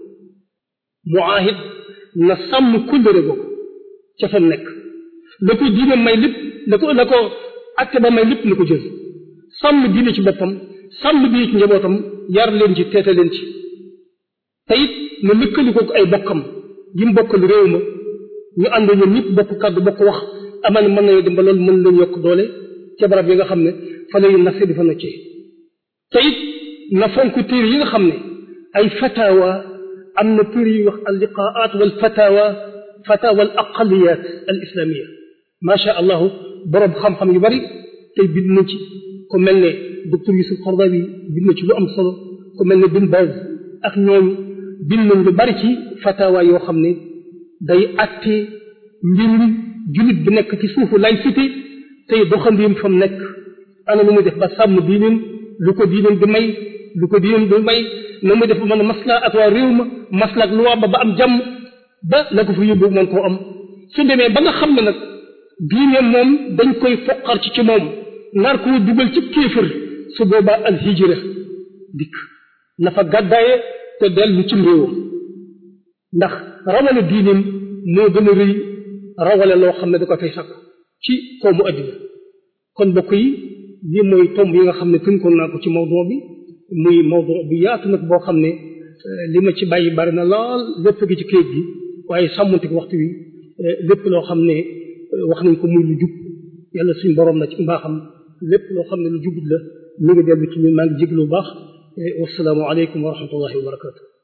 muahid na sàmm kullëre boobu ca fa nekk la ko diine may lépp la ko la ko acte ba may lépp na ko jël sàmm diine ci boppam sàmm diine ci njabootam yar leen ci teete leen ci te it na lëkkali ko ay bokkam yi mu bokkal réew ma ñu ànd ñoom ñëpp bokk kàddu bokk wax amal mën nañoo dem ba loolu mën leen yokk doole ca barab yi nga xam ne fa lay nase di fa noccee te it na fonk téere yi nga xam ne ay fatawa am na téere yi wax al liqaat wal fatawa fatawa al aqaliyat al islamia macha allah borom xam-xam yu bari tey bind na ci ku mel ne docteur Yusuf Qaradawi bind na ci lu am solo ku mel ne Bin Baz ak ñooñu bind nañ lu bari ci fatawa yoo xam ne day atte mbir mi jullit bi nekk ci suufu laïcité tey doxandiim fa mu nekk ana lu muy def ba sàmm diineen lu ko diineen di may lu ko diineen du may na muy def ba mën a maslaa ak waa réew ma maslaa ak loi ba ba am jàmm ba la ko fa yóbbu mën koo am su demee ba nga xam ne nag diine moom dañ koy foqar ci ci moom nar koo dugal ci kéefër su boobaa al hijra dikk na fa gàddaaye te dellu ci réewam ndax rawale diineem moo gën a rëy rawale loo xam ne da ko fay sakku ci koomu addina kon bokk yi lii mooy tomb yi nga xam ne tënkoon naa ko ci mawdu bi muy mawdu bi yaatu nag boo xam ne li ma ci bàyyi bari na lool lépp gi ci kayit gi waaye sàmmonte ko waxtu wi lépp loo xam ne wax nañ ko muy lu jub yàlla suñ borom na ci mbaaxam lépp loo xam ne lu jubut la mi ngi dellu ci ñun maa ngi jéglu bu baax wasalaamu aleykum wa rahmatullahi wa barakatu